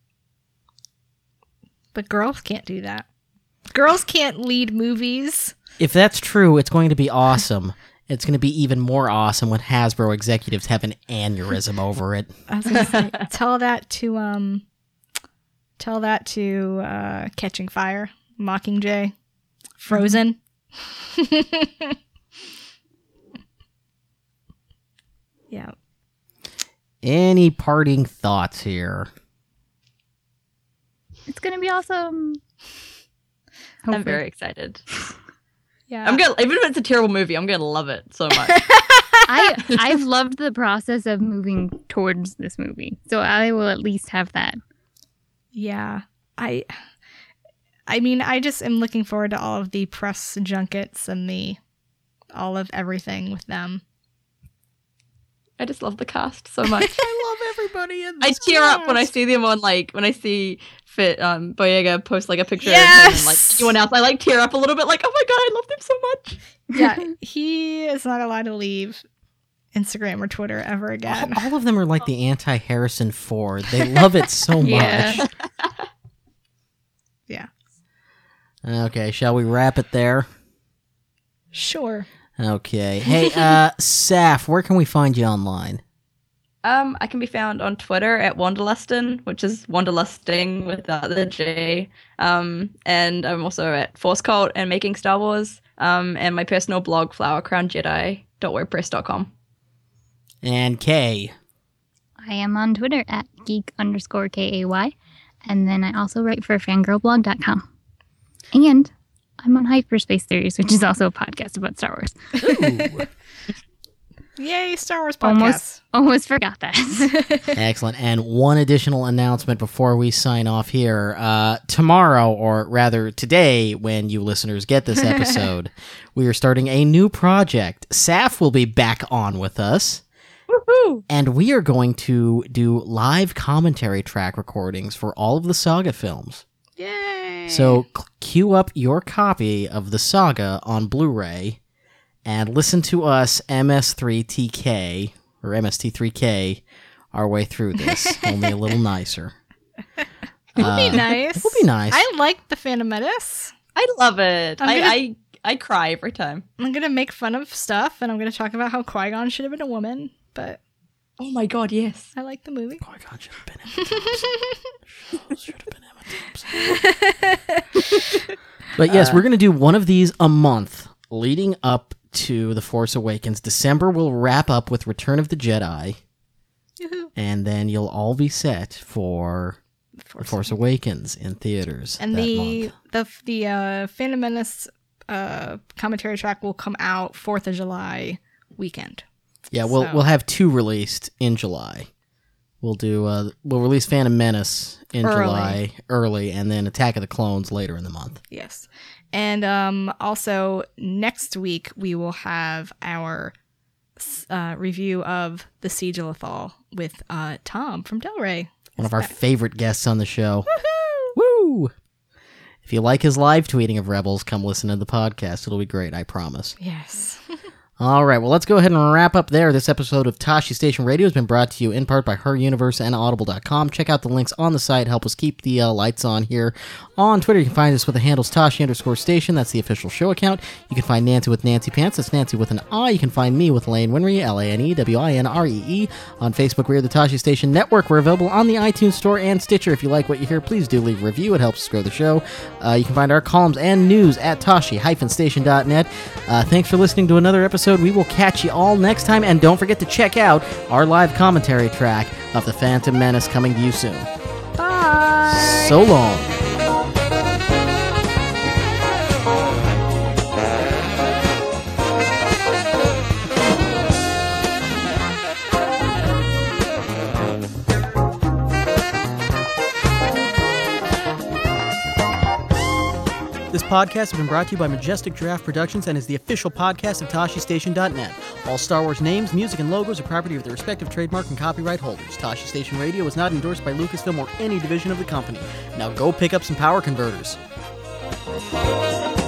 But girls can't do that. Girls can't lead movies. If that's true, it's going to be awesome. It's going to be even more awesome when Hasbro executives have an aneurysm over it. I was gonna say, tell that to um, tell that to uh, Catching Fire, Mockingjay, Frozen. Yeah. Any parting thoughts here? It's gonna be awesome. I'm Hopefully. very excited. Yeah. I'm gonna even if it's a terrible movie, I'm gonna love it so much. I I've loved the process of moving towards this movie, so I will at least have that. Yeah. I I mean, I just am looking forward to all of the press junkets and the all of everything with them. I just love the cast so much. I love everybody in I this tear up when I cast. see them on like when I see Fit um Boyega post like a picture Yes! of him and like anyone else. I like tear up a little bit like, oh my god, I love them so much. Yeah, he is not allowed to leave Instagram or Twitter ever again. All, all of them are like the anti-Harrison Ford. They love it so Yeah. much. Yeah. Okay, shall we wrap it there? Sure. Okay. Hey, uh, Saf, where can we find you online? Um, I can be found on Twitter at Wanderlustin, which is Wanderlusting without the J. Um, and I'm also at Force Cult and Making Star Wars. Um, and my personal blog, flower crown jedi dot wordpress dot com. And Kay. I am on Twitter at geek underscore K A Y. And then I also write for fangirlblog dot com. And I'm on Hyperspace Theories, which is also a podcast about Star Wars. Ooh. Yay, Star Wars podcast. Almost, almost forgot that. Excellent. And one additional announcement before we sign off here. Uh, tomorrow, or rather today, when you listeners get this episode, we are starting a new project. Saf will be back on with us. Woohoo! And we are going to do live commentary track recordings for all of the Saga films. Yay. So c- queue up your copy of the Saga on Blu-ray and listen to us M S three T K, or M S T three K, our way through this, only a little nicer. It would Uh, be nice. It would be nice. I like the Phantom Menace. I love it. I'm I, gonna- I I cry every time. I'm going to make fun of stuff, and I'm going to talk about how Qui-Gon should have been a woman, but Oh my god, yes. I like the movie. Qui-Gon should have been Emma Thompson. Should have been Emma Thompson. But yes, we're going to do one of these a month leading up to The Force Awakens. December will wrap up with Return of the Jedi. Yoo-hoo. And then you'll all be set for Force, Force Awakens in theaters. And that the month. the the uh, Phantom Menace uh, commentary track will come out fourth of July weekend. Yeah, we'll so- we'll have two released in July. We'll do uh, we'll release Phantom Menace in Early. July early, and then Attack of the Clones later in the month. Yes. And um, also next week we will have our uh, review of The Siege of Lothal with uh, Tom from Del Rey. One of our favorite guests on the show. Woo! If you like his live tweeting of Rebels, come listen to the podcast. It'll be great, I promise. Yes. All right, well, let's go ahead and wrap up there. This episode of Tashi Station Radio has been brought to you in part by Her Universe and Audible dot com. Check out the links on the site. Help us keep the uh, lights on here. On Twitter, you can find us with the handles Tashi underscore station. That's the official show account. You can find Nancy with Nancy Pants. That's Nancy with an I. You can find me with Lane Winry, L A N E W I N R E E. On Facebook, we're the Tashi Station Network. We're available on the iTunes Store and Stitcher. If you like what you hear, please do leave a review. It helps us grow the show. Uh, you can find our columns and news at Tashi station dot net. Uh, thanks for listening to another episode. We will catch you all next time, and don't forget to check out our live commentary track of The Phantom Menace coming to you soon. Bye. So long. This podcast has been brought to you by Majestic Giraffe Productions and is the official podcast of Tashi Station dot net. All Star Wars names, music, and logos are property of their respective trademark and copyright holders. Tashi Station Radio is not endorsed by Lucasfilm or any division of the company. Now go pick up some power converters.